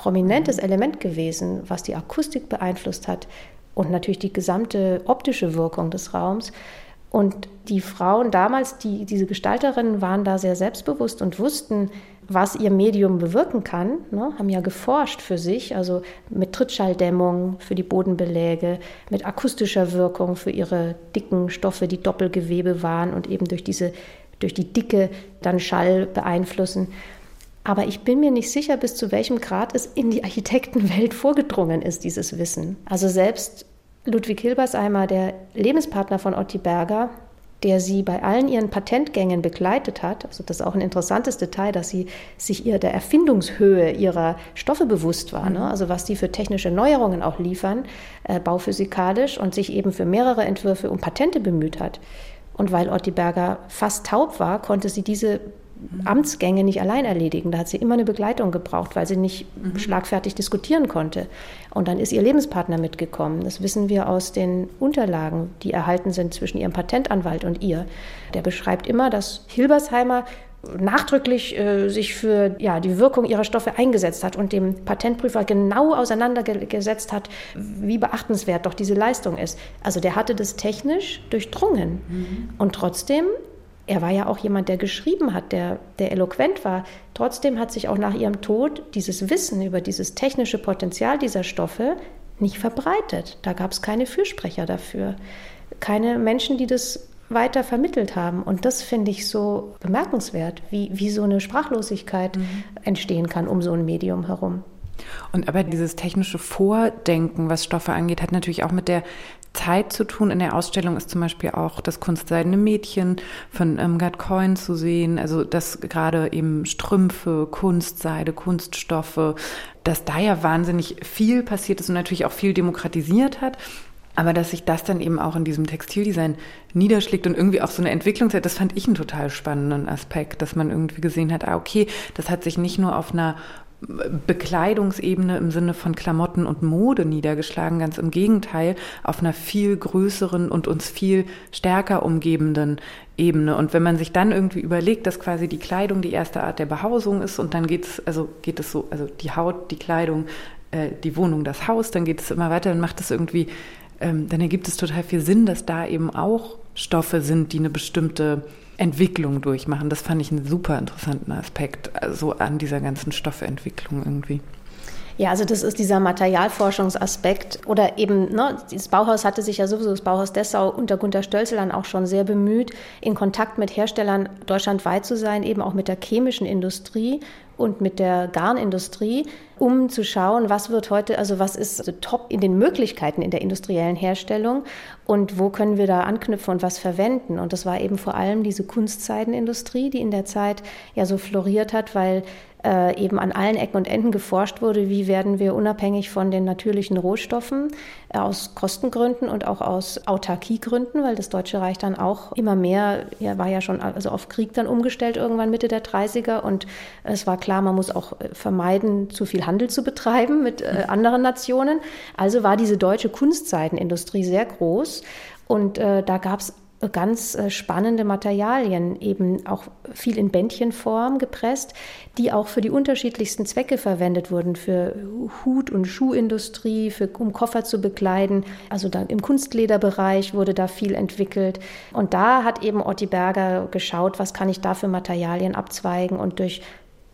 prominentes Element gewesen, was die Akustik beeinflusst hat und natürlich die gesamte optische Wirkung des Raums. Und die Frauen damals, die, diese Gestalterinnen, waren da sehr selbstbewusst und wussten, was ihr Medium bewirken kann, ne? Haben ja geforscht für sich, also mit Trittschalldämmung für die Bodenbeläge, mit akustischer Wirkung für ihre dicken Stoffe, die Doppelgewebe waren und eben durch diese, durch die Dicke dann Schall beeinflussen. Aber ich bin mir nicht sicher, bis zu welchem Grad es in die Architektenwelt vorgedrungen ist, dieses Wissen. Also selbst Ludwig Hilbersheimer, der Lebenspartner von Otti Berger, der sie bei allen ihren Patentgängen begleitet hat, also das ist auch ein interessantes Detail, dass sie sich ihr der Erfindungshöhe ihrer Stoffe bewusst war, ne? Also was die für technische Neuerungen auch liefern, äh, bauphysikalisch, und sich eben für mehrere Entwürfe um Patente bemüht hat. Und weil Otti Berger fast taub war, konnte sie diese Amtsgänge nicht allein erledigen. Da hat sie immer eine Begleitung gebraucht, weil sie nicht mhm. schlagfertig diskutieren konnte. Und dann ist ihr Lebenspartner mitgekommen. Das wissen wir aus den Unterlagen, die erhalten sind zwischen ihrem Patentanwalt und ihr. Der beschreibt immer, dass Hilbersheimer nachdrücklich äh, sich für ja, die Wirkung ihrer Stoffe eingesetzt hat und dem Patentprüfer genau auseinandergesetzt hat, wie beachtenswert doch diese Leistung ist. Also der hatte das technisch durchdrungen. Mhm. Und trotzdem, er war ja auch jemand, der geschrieben hat, der, der eloquent war. Trotzdem hat sich auch nach ihrem Tod dieses Wissen über dieses technische Potenzial dieser Stoffe nicht verbreitet. Da gab es keine Fürsprecher dafür, keine Menschen, die das weiter vermittelt haben. Und das finde ich so bemerkenswert, wie, wie so eine Sprachlosigkeit mhm. entstehen kann um so ein Medium herum. Und aber dieses technische Vordenken, was Stoffe angeht, hat natürlich auch mit der Zeit zu tun. In der Ausstellung ist zum Beispiel auch das Kunstseidene Mädchen von ähm, Gerd Coyne zu sehen, also dass gerade eben Strümpfe, Kunstseide, Kunststoffe, dass da ja wahnsinnig viel passiert ist und natürlich auch viel demokratisiert hat. Aber dass sich das dann eben auch in diesem Textildesign niederschlägt und irgendwie auch so eine Entwicklung, das fand ich einen total spannenden Aspekt, dass man irgendwie gesehen hat, ah okay, das hat sich nicht nur auf einer Bekleidungsebene im Sinne von Klamotten und Mode niedergeschlagen, ganz im Gegenteil, auf einer viel größeren und uns viel stärker umgebenden Ebene. Und wenn man sich dann irgendwie überlegt, dass quasi die Kleidung die erste Art der Behausung ist und dann geht's, also geht es so, also die Haut, die Kleidung, äh, die Wohnung, das Haus, dann geht es immer weiter, dann macht es irgendwie, ähm, dann ergibt es total viel Sinn, dass da eben auch Stoffe sind, die eine bestimmte Entwicklung durchmachen. Das fand ich einen super interessanten Aspekt, also an dieser ganzen Stoffentwicklung irgendwie. Ja, also das ist dieser Materialforschungsaspekt oder eben, ne, das Bauhaus hatte sich ja sowieso, das Bauhaus Dessau unter Gunter Stölzel dann auch schon sehr bemüht, in Kontakt mit Herstellern deutschlandweit zu sein, eben auch mit der chemischen Industrie und mit der Garnindustrie, um zu schauen, was wird heute, also was ist also top in den Möglichkeiten in der industriellen Herstellung und wo können wir da anknüpfen und was verwenden. Und das war eben vor allem diese Kunstseidenindustrie, die in der Zeit ja so floriert hat, weil äh, eben an allen Ecken und Enden geforscht wurde, wie werden wir unabhängig von den natürlichen Rohstoffen äh, aus Kostengründen und auch aus Autarkiegründen, weil das Deutsche Reich dann auch immer mehr, ja, war ja schon also auf Krieg dann umgestellt irgendwann Mitte der dreißiger und es war klar, man muss auch vermeiden, zu viel Handel zu betreiben mit äh, anderen Nationen. Also war diese deutsche Kunstseidenindustrie sehr groß und äh, da gab es ganz äh, spannende Materialien, eben auch viel in Bändchenform gepresst, die auch für die unterschiedlichsten Zwecke verwendet wurden, für Hut- und Schuhindustrie, für, um Koffer zu bekleiden. Also dann im Kunstlederbereich wurde da viel entwickelt. Und da hat eben Otti Berger geschaut, was kann ich da für Materialien abzweigen und durch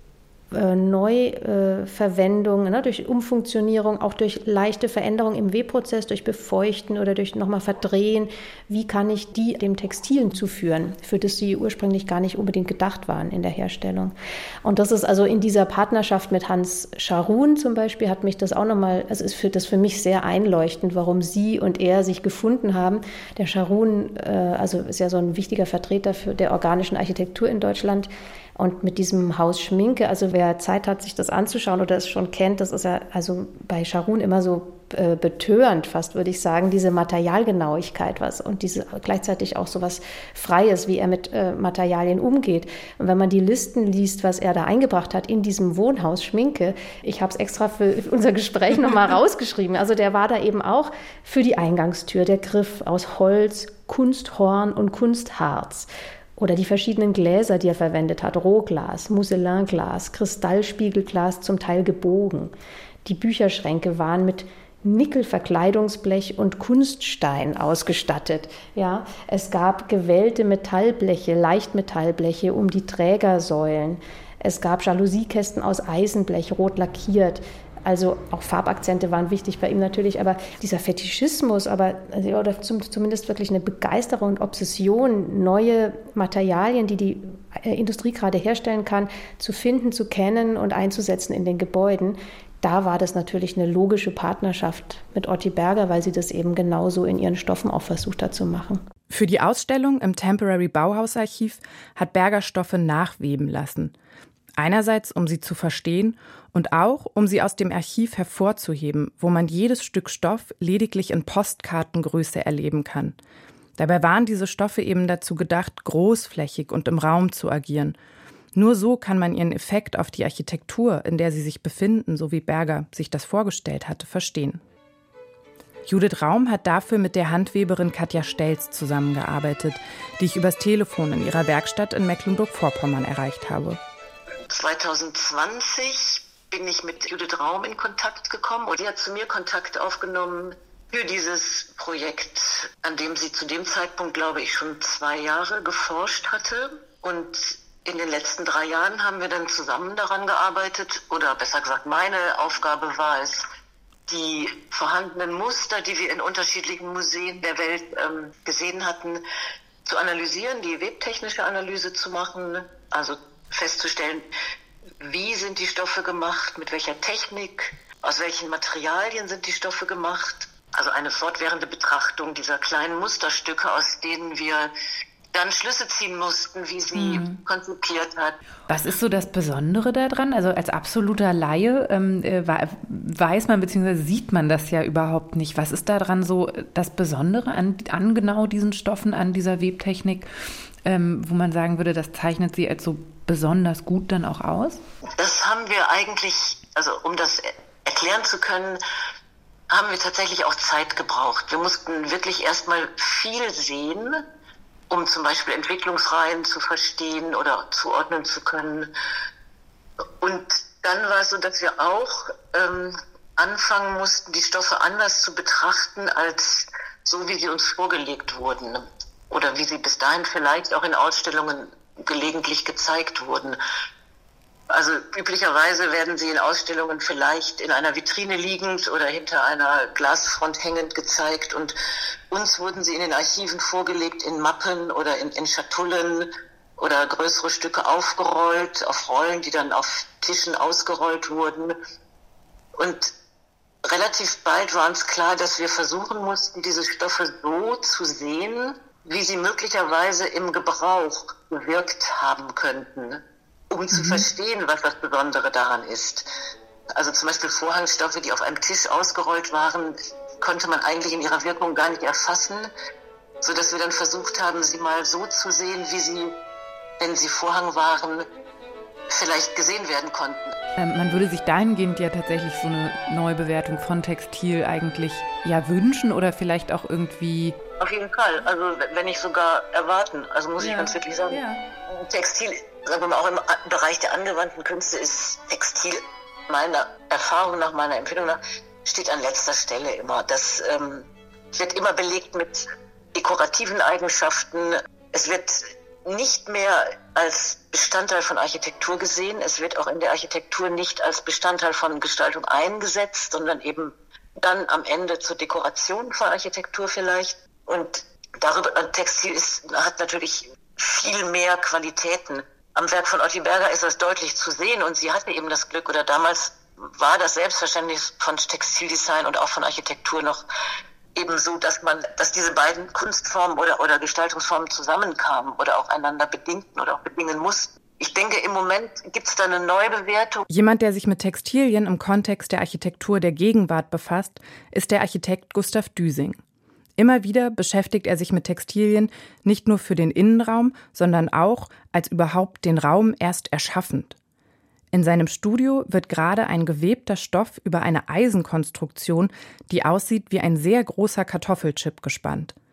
Neuverwendung, ne, durch Umfunktionierung, auch durch leichte Veränderung im Webprozess, durch Befeuchten oder durch nochmal Verdrehen, wie kann ich die dem Textilen zuführen, für das sie ursprünglich gar nicht unbedingt gedacht waren in der Herstellung. Und das ist also in dieser Partnerschaft mit Hans Scharoun zum Beispiel, hat mich das auch nochmal, also ist für das für mich sehr einleuchtend, warum sie und er sich gefunden haben. Der Scharoun, äh, also ist ja so ein wichtiger Vertreter für der organischen Architektur in Deutschland. Und mit diesem Haus Schminke, also wer Zeit hat, sich das anzuschauen oder es schon kennt, das ist ja also bei Scharoun immer so äh, betörend fast, würde ich sagen, diese Materialgenauigkeit was und diese gleichzeitig auch so was Freies, wie er mit äh, Materialien umgeht. Und wenn man die Listen liest, was er da eingebracht hat in diesem Wohnhaus Schminke, ich habe es extra für unser Gespräch nochmal rausgeschrieben, also der war da eben auch für die Eingangstür, der Griff aus Holz, Kunsthorn und Kunstharz. Oder die verschiedenen Gläser, die er verwendet hat, Rohglas, Musselinglas, Kristallspiegelglas, zum Teil gebogen. Die Bücherschränke waren mit Nickelverkleidungsblech und Kunststein ausgestattet. Ja, es gab gewellte Metallbleche, Leichtmetallbleche um die Trägersäulen. Es gab Jaloussiekästen aus Eisenblech, rot lackiert. Also auch Farbakzente waren wichtig bei ihm natürlich, aber dieser Fetischismus, aber oder zum, zumindest wirklich eine Begeisterung und Obsession, neue Materialien, die die Industrie gerade herstellen kann, zu finden, zu kennen und einzusetzen in den Gebäuden. Da war das natürlich eine logische Partnerschaft mit Otti Berger, weil sie das eben genauso in ihren Stoffen auch versucht hat zu machen. Für die Ausstellung im Temporary Bauhaus-Archiv hat Berger Stoffe nachweben lassen. Einerseits, um sie zu verstehen und auch, um sie aus dem Archiv hervorzuheben, wo man jedes Stück Stoff lediglich in Postkartengröße erleben kann. Dabei waren diese Stoffe eben dazu gedacht, großflächig und im Raum zu agieren. Nur so kann man ihren Effekt auf die Architektur, in der sie sich befinden, so wie Berger sich das vorgestellt hatte, verstehen. Judith Raum hat dafür mit der Handweberin Katja Stelz zusammengearbeitet, die ich übers Telefon in ihrer Werkstatt in Mecklenburg-Vorpommern erreicht habe. zwanzig zwanzig bin ich mit Judith Raum in Kontakt gekommen und sie hat zu mir Kontakt aufgenommen für dieses Projekt, an dem sie zu dem Zeitpunkt, glaube ich, schon zwei Jahre geforscht hatte. Und in den letzten drei Jahren haben wir dann zusammen daran gearbeitet, oder besser gesagt, meine Aufgabe war es, die vorhandenen Muster, die wir in unterschiedlichen Museen der Welt ähm, gesehen hatten, zu analysieren, die webtechnische Analyse zu machen, also festzustellen, wie sind die Stoffe gemacht, mit welcher Technik, aus welchen Materialien sind die Stoffe gemacht. Also eine fortwährende Betrachtung dieser kleinen Musterstücke, aus denen wir dann Schlüsse ziehen mussten, wie sie mhm. konzipiert hat. Was ist so das Besondere daran? Also als absoluter Laie ähm, weiß man bzw. sieht man das ja überhaupt nicht. Was ist daran so das Besondere an, an genau diesen Stoffen, an dieser Webtechnik, ähm, wo man sagen würde, das zeichnet sie als so besonders gut dann auch aus? Das haben wir eigentlich, also um das erklären zu können, haben wir tatsächlich auch Zeit gebraucht. Wir mussten wirklich erstmal viel sehen, um zum Beispiel Entwicklungsreihen zu verstehen oder zuordnen zu können. Und dann war es so, dass wir auch ähm, anfangen mussten, die Stoffe anders zu betrachten, als so, wie sie uns vorgelegt wurden. Oder wie sie bis dahin vielleicht auch in Ausstellungen gelegentlich gezeigt wurden. Also üblicherweise werden sie in Ausstellungen vielleicht in einer Vitrine liegend oder hinter einer Glasfront hängend gezeigt, und uns wurden sie in den Archiven vorgelegt in Mappen oder in, in Schatullen oder größere Stücke aufgerollt, auf Rollen, die dann auf Tischen ausgerollt wurden. Und relativ bald war uns klar, dass wir versuchen mussten, diese Stoffe so zu sehen, wie sie möglicherweise im Gebrauch gewirkt haben könnten, um mhm. zu verstehen, was das Besondere daran ist. Also zum Beispiel Vorhangstoffe, die auf einem Tisch ausgerollt waren, konnte man eigentlich in ihrer Wirkung gar nicht erfassen, sodass wir dann versucht haben, sie mal so zu sehen, wie sie, wenn sie Vorhang waren, vielleicht gesehen werden konnten. Ähm, man würde sich dahingehend ja tatsächlich so eine Neubewertung von Textil eigentlich ja wünschen oder vielleicht auch irgendwie... Auf jeden Fall, also wenn nicht sogar erwarten, also muss ja. ich ganz wirklich sagen. Ja. Textil, sagen wir mal, auch im Bereich der angewandten Künste ist Textil meiner Erfahrung nach, meiner Empfehlung nach, steht an letzter Stelle immer. Das ähm, wird immer belegt mit dekorativen Eigenschaften. Es wird nicht mehr als Bestandteil von Architektur gesehen. Es wird auch in der Architektur nicht als Bestandteil von Gestaltung eingesetzt, sondern eben dann am Ende zur Dekoration von Architektur vielleicht. Und darüber, Textil ist, hat natürlich viel mehr Qualitäten. Am Werk von Otti Berger ist das deutlich zu sehen, und sie hatte eben das Glück, oder damals war das Selbstverständnis von Textildesign und auch von Architektur noch eben so, dass man, dass diese beiden Kunstformen oder, oder Gestaltungsformen zusammenkamen oder auch einander bedingten oder auch bedingen mussten. Ich denke, im Moment gibt es da eine Neubewertung. Jemand, der sich mit Textilien im Kontext der Architektur der Gegenwart befasst, ist der Architekt Gustav Düsing. Immer wieder beschäftigt er sich mit Textilien nicht nur für den Innenraum, sondern auch als überhaupt den Raum erst erschaffend. In seinem Studio wird gerade ein gewebter Stoff über eine Eisenkonstruktion, die aussieht wie ein sehr großer Kartoffelchip, gespannt.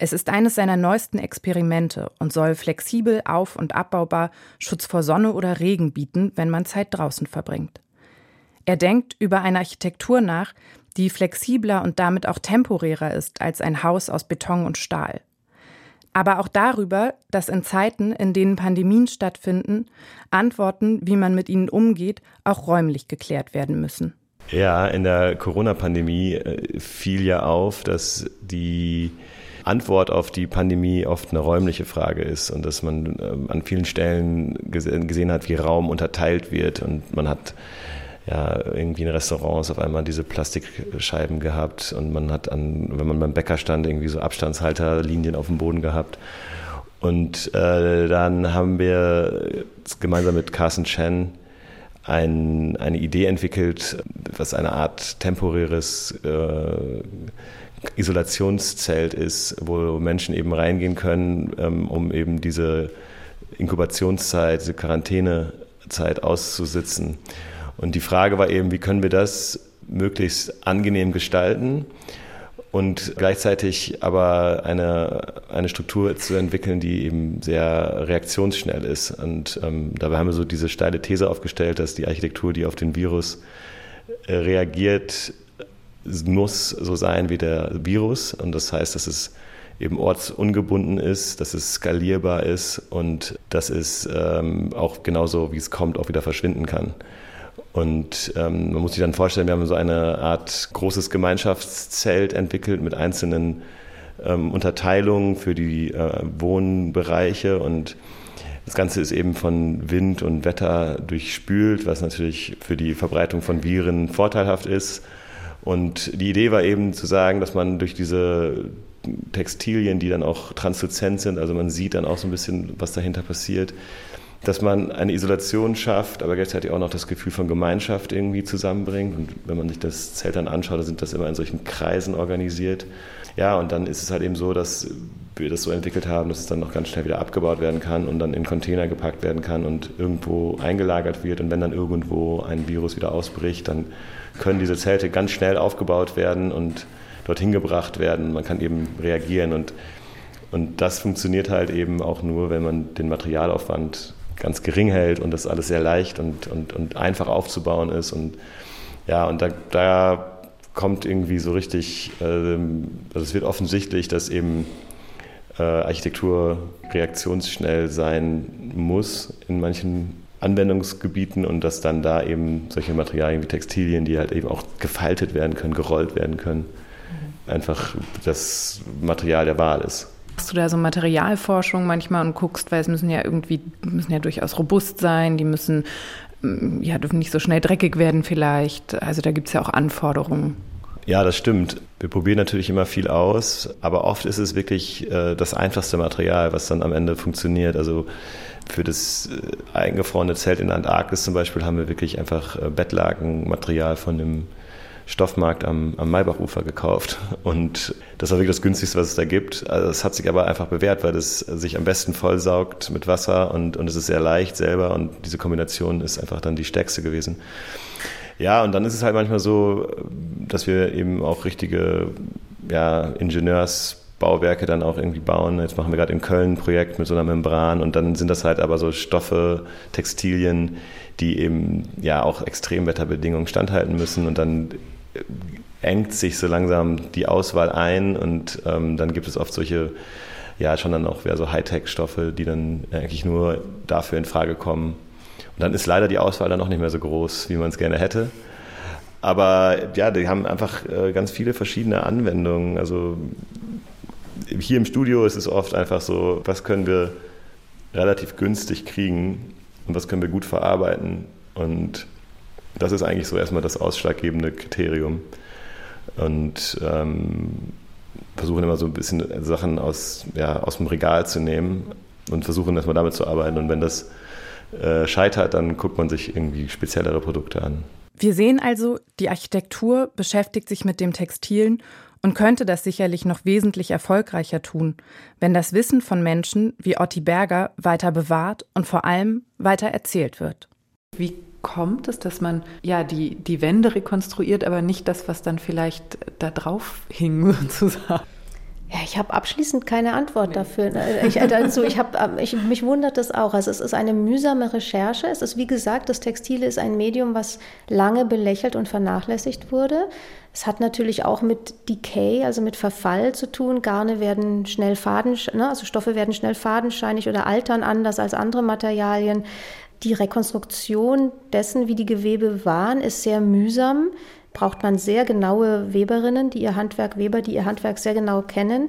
Es ist eines seiner neuesten Experimente und soll flexibel, auf- und abbaubar Schutz vor Sonne oder Regen bieten, wenn man Zeit draußen verbringt. Er denkt über eine Architektur nach, die flexibler und damit auch temporärer ist als ein Haus aus Beton und Stahl. Aber auch darüber, dass in Zeiten, in denen Pandemien stattfinden, Antworten, wie man mit ihnen umgeht, auch räumlich geklärt werden müssen. Ja, in der Corona-Pandemie fiel ja auf, dass die Antwort auf die Pandemie oft eine räumliche Frage ist und dass man an vielen Stellen gesehen hat, wie Raum unterteilt wird, und man hat ja irgendwie in Restaurants auf einmal diese Plastikscheiben gehabt und man hat an, wenn man beim Bäcker stand, irgendwie so Abstandshalterlinien auf dem Boden gehabt. Und äh, dann haben wir gemeinsam mit Carson Chen ein, eine Idee entwickelt, was eine Art temporäres äh, Isolationszelt ist, wo Menschen eben reingehen können, ähm, um eben diese Inkubationszeit, diese Quarantänezeit auszusitzen. Und die Frage war eben, wie können wir das möglichst angenehm gestalten und gleichzeitig aber eine, eine Struktur zu entwickeln, die eben sehr reaktionsschnell ist. Und ähm, dabei haben wir so diese steile These aufgestellt, dass die Architektur, die auf den Virus äh, reagiert, muss so sein wie der Virus. Und das heißt, dass es eben ortsungebunden ist, dass es skalierbar ist und dass es ähm, auch genauso, wie es kommt, auch wieder verschwinden kann. Und ähm, man muss sich dann vorstellen, wir haben so eine Art großes Gemeinschaftszelt entwickelt mit einzelnen ähm, Unterteilungen für die äh, Wohnbereiche, und das Ganze ist eben von Wind und Wetter durchspült, was natürlich für die Verbreitung von Viren vorteilhaft ist. Und die Idee war eben zu sagen, dass man durch diese Textilien, die dann auch transluzent sind, also man sieht dann auch so ein bisschen, was dahinter passiert, dass man eine Isolation schafft, aber gleichzeitig auch noch das Gefühl von Gemeinschaft irgendwie zusammenbringt. Und wenn man sich das Zelt dann anschaut, dann sind das immer in solchen Kreisen organisiert. Ja, und dann ist es halt eben so, dass wir das so entwickelt haben, dass es dann noch ganz schnell wieder abgebaut werden kann und dann in Container gepackt werden kann und irgendwo eingelagert wird. Und wenn dann irgendwo ein Virus wieder ausbricht, dann können diese Zelte ganz schnell aufgebaut werden und dorthin gebracht werden. Man kann eben reagieren. Und, und das funktioniert halt eben auch nur, wenn man den Materialaufwand ganz gering hält und das alles sehr leicht und, und, und einfach aufzubauen ist. Und ja, und da, da kommt irgendwie so richtig, äh, also es wird offensichtlich, dass eben äh, Architektur reaktionsschnell sein muss in manchen Anwendungsgebieten und dass dann da eben solche Materialien wie Textilien, die halt eben auch gefaltet werden können, gerollt werden können, mhm. einfach das Material der Wahl ist. Machst du da so Materialforschung manchmal und guckst, weil es müssen ja irgendwie, müssen ja durchaus robust sein, die müssen, ja, dürfen nicht so schnell dreckig werden vielleicht. Also da gibt es ja auch Anforderungen. Ja, das stimmt. Wir probieren natürlich immer viel aus, aber oft ist es wirklich äh, das einfachste Material, was dann am Ende funktioniert. Also für das äh, eingefrorene Zelt in der Antarktis zum Beispiel haben wir wirklich einfach äh, Bettlakenmaterial von dem Stoffmarkt am, am Maybachufer gekauft, und das war wirklich das günstigste, was es da gibt. Also es hat sich aber einfach bewährt, weil es sich am besten vollsaugt mit Wasser und, und es ist sehr leicht selber, und diese Kombination ist einfach dann die stärkste gewesen. Ja, und dann ist es halt manchmal so, dass wir eben auch richtige ja, Ingenieursbauwerke dann auch irgendwie bauen. Jetzt machen wir gerade in Köln ein Projekt mit so einer Membran, und dann sind das halt aber so Stoffe, Textilien, die eben ja auch Extremwetterbedingungen standhalten müssen, und dann engt sich so langsam die Auswahl ein, und ähm, dann gibt es oft solche, ja schon dann auch ja, so Hightech-Stoffe, die dann eigentlich nur dafür in Frage kommen. Und dann ist leider die Auswahl dann auch nicht mehr so groß, wie man es gerne hätte. Aber ja, die haben einfach äh, ganz viele verschiedene Anwendungen. Also hier im Studio ist es oft einfach so, was können wir relativ günstig kriegen und was können wir gut verarbeiten. Und das ist eigentlich so erstmal das ausschlaggebende Kriterium. Und ähm, versuchen immer so ein bisschen Sachen aus, ja, aus dem Regal zu nehmen und versuchen erstmal damit zu arbeiten. Und wenn das äh, scheitert, dann guckt man sich irgendwie speziellere Produkte an. Wir sehen also, die Architektur beschäftigt sich mit dem Textilen und könnte das sicherlich noch wesentlich erfolgreicher tun, wenn das Wissen von Menschen wie Otti Berger weiter bewahrt und vor allem weiter erzählt wird. Wie kommt es, dass man ja die, die Wände rekonstruiert, aber nicht das, was dann vielleicht da drauf hing, sozusagen? Ja, ich habe abschließend keine Antwort nee. dafür. Ich, dazu, ich hab, ich, mich wundert das auch. Also es ist eine mühsame Recherche. Es ist, wie gesagt, das Textile ist ein Medium, was lange belächelt und vernachlässigt wurde. Es hat natürlich auch mit Decay, also mit Verfall zu tun. Garne werden schnell fadenscheinig, ne? Also Stoffe werden schnell fadenscheinig oder altern anders als andere Materialien. Die Rekonstruktion dessen, wie die Gewebe waren, ist sehr mühsam. Braucht man sehr genaue Weberinnen, die ihr Handwerk, Weber, die ihr Handwerk sehr genau kennen.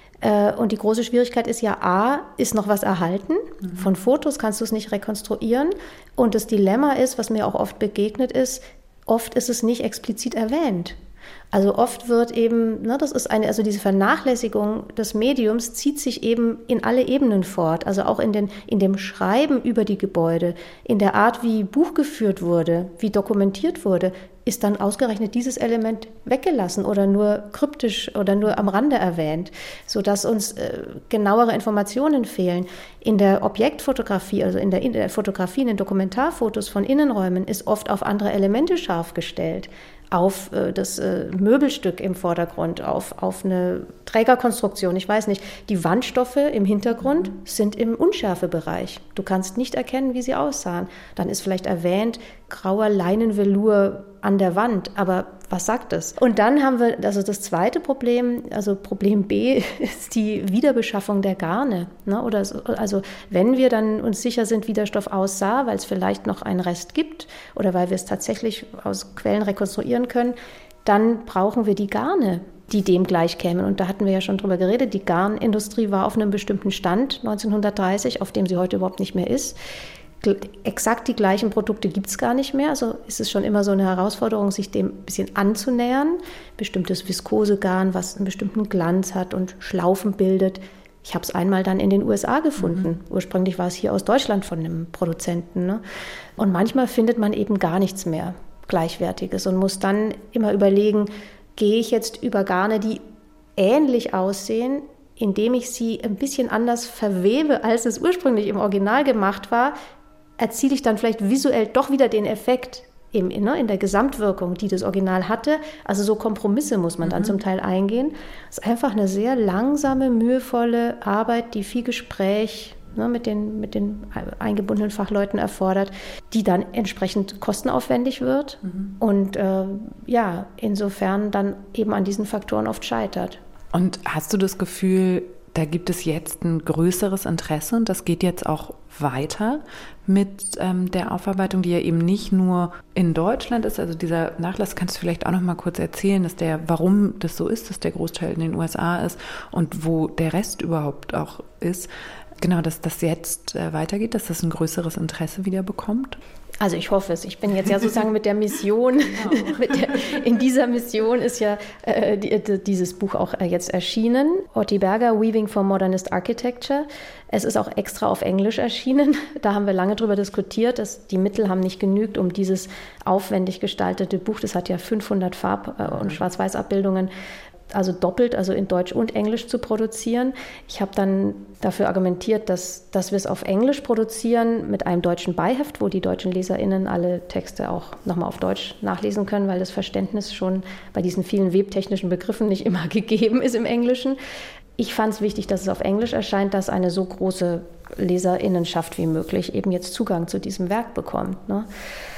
Und die große Schwierigkeit ist ja, A, ist noch was erhalten? Mhm. Von Fotos kannst du es nicht rekonstruieren. Und das Dilemma ist, was mir auch oft begegnet ist, oft ist es nicht explizit erwähnt. Also oft wird eben, ne, das ist eine, also diese Vernachlässigung des Mediums zieht sich eben in alle Ebenen fort. Also auch in den, in dem Schreiben über die Gebäude, in der Art, wie Buch geführt wurde, wie dokumentiert wurde, ist dann ausgerechnet dieses Element weggelassen oder nur kryptisch oder nur am Rande erwähnt, sodass uns äh, genauere Informationen fehlen. In der Objektfotografie, also in der, in der Fotografie, in den Dokumentarfotos von Innenräumen ist oft auf andere Elemente scharf gestellt. Auf äh, das äh, Möbelstück im Vordergrund, auf, auf eine Trägerkonstruktion, ich weiß nicht. Die Wandstoffe im Hintergrund sind im Unschärfebereich. Du kannst nicht erkennen, wie sie aussahen. Dann ist vielleicht erwähnt, grauer Leinenvelour an der Wand, aber was sagt das? Und dann haben wir, also das zweite Problem, also Problem B, ist die Wiederbeschaffung der Garne. Ne? Oder so, also wenn wir dann uns sicher sind, wie der Stoff aussah, weil es vielleicht noch einen Rest gibt oder weil wir es tatsächlich aus Quellen rekonstruieren können, dann brauchen wir die Garne, die dem gleich kämen. Und da hatten wir ja schon drüber geredet, die Garnindustrie war auf einem bestimmten Stand neunzehnhundertdreißig, auf dem sie heute überhaupt nicht mehr ist. Exakt die gleichen Produkte gibt es gar nicht mehr. Also ist es schon immer so eine Herausforderung, sich dem ein bisschen anzunähern. Bestimmtes Viskosegarn, was einen bestimmten Glanz hat und Schlaufen bildet. Ich habe es einmal dann in den U S A gefunden. Mhm. Ursprünglich war es hier aus Deutschland von einem Produzenten. Ne? Und manchmal findet man eben gar nichts mehr Gleichwertiges und muss dann immer überlegen, gehe ich jetzt über Garne, die ähnlich aussehen, indem ich sie ein bisschen anders verwebe, als es ursprünglich im Original gemacht war, erziele ich dann vielleicht visuell doch wieder den Effekt im, ne, in der Gesamtwirkung, die das Original hatte. Also so Kompromisse muss man dann mhm. zum Teil eingehen. Es ist einfach eine sehr langsame, mühevolle Arbeit, die viel Gespräch ne, mit den, mit den eingebundenen Fachleuten erfordert, die dann entsprechend kostenaufwendig wird mhm. und äh, ja, insofern dann eben an diesen Faktoren oft scheitert. Und hast du das Gefühl, da gibt es jetzt ein größeres Interesse und das geht jetzt auch weiter mit ähm, der Aufarbeitung, die ja eben nicht nur in Deutschland ist. Also dieser Nachlass, kannst du vielleicht auch noch mal kurz erzählen, dass der, warum das so ist, dass der Großteil in den U S A ist und wo der Rest überhaupt auch ist. Genau, dass das jetzt äh, weitergeht, dass das ein größeres Interesse wieder bekommt? Also ich hoffe es. Ich bin jetzt ja sozusagen mit der Mission, genau. mit der, in dieser Mission ist ja äh, die, die, dieses Buch auch äh, jetzt erschienen. Otti Berger, Weaving for Modernist Architecture. Es ist auch extra auf Englisch erschienen. Da haben wir lange drüber diskutiert, dass die Mittel haben nicht genügt, um dieses aufwendig gestaltete Buch, das hat ja fünfhundert Farb- äh, und Schwarz-Weiß-Abbildungen, also doppelt, also in Deutsch und Englisch zu produzieren. Ich habe dann dafür argumentiert, dass, dass wir es auf Englisch produzieren mit einem deutschen Beiheft, wo die deutschen LeserInnen alle Texte auch nochmal auf Deutsch nachlesen können, weil das Verständnis schon bei diesen vielen webtechnischen Begriffen nicht immer gegeben ist im Englischen. Ich fand es wichtig, dass es auf Englisch erscheint, dass eine so große LeserInnenschaft wie möglich eben jetzt Zugang zu diesem Werk bekommt. Ne?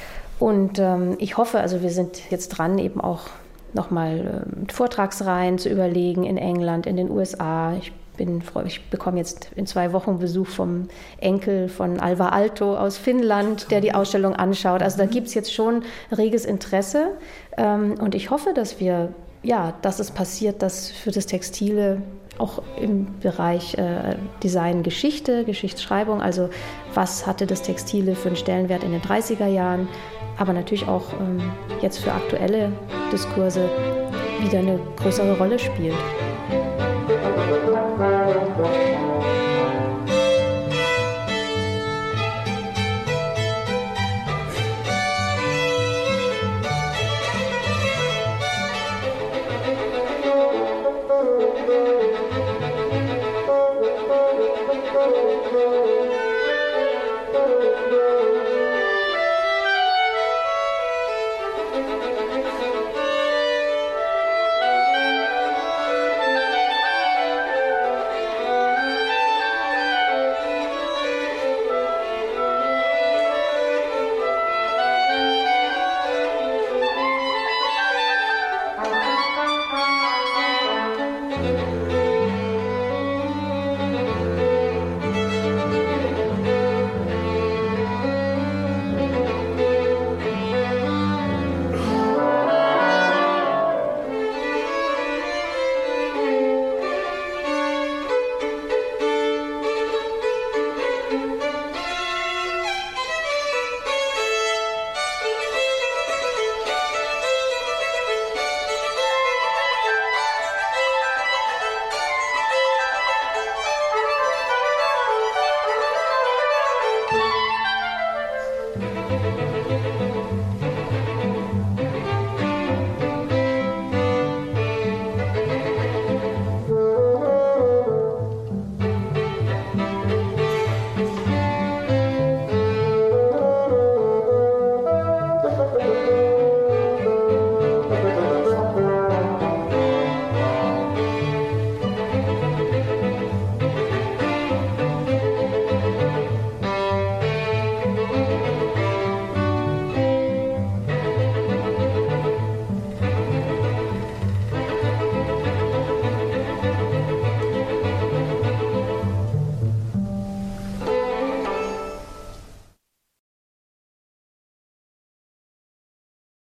Und ähm, ich hoffe, also wir sind jetzt dran, eben auch nochmal äh, Vortragsreihen zu überlegen in England, in den U S A. Ich, bin, ich bekomme jetzt in zwei Wochen Besuch vom Enkel von Alvar Aalto aus Finnland, der die Ausstellung anschaut. Also da gibt es jetzt schon reges Interesse. Ähm, und ich hoffe, dass wir, ja, dass es passiert, dass für das Textile auch im Bereich äh, Design, Geschichte, Geschichtsschreibung, also was hatte das Textile für einen Stellenwert in den dreißiger Jahren, aber natürlich auch ähm, jetzt für aktuelle Diskurse wieder eine größere Rolle spielt.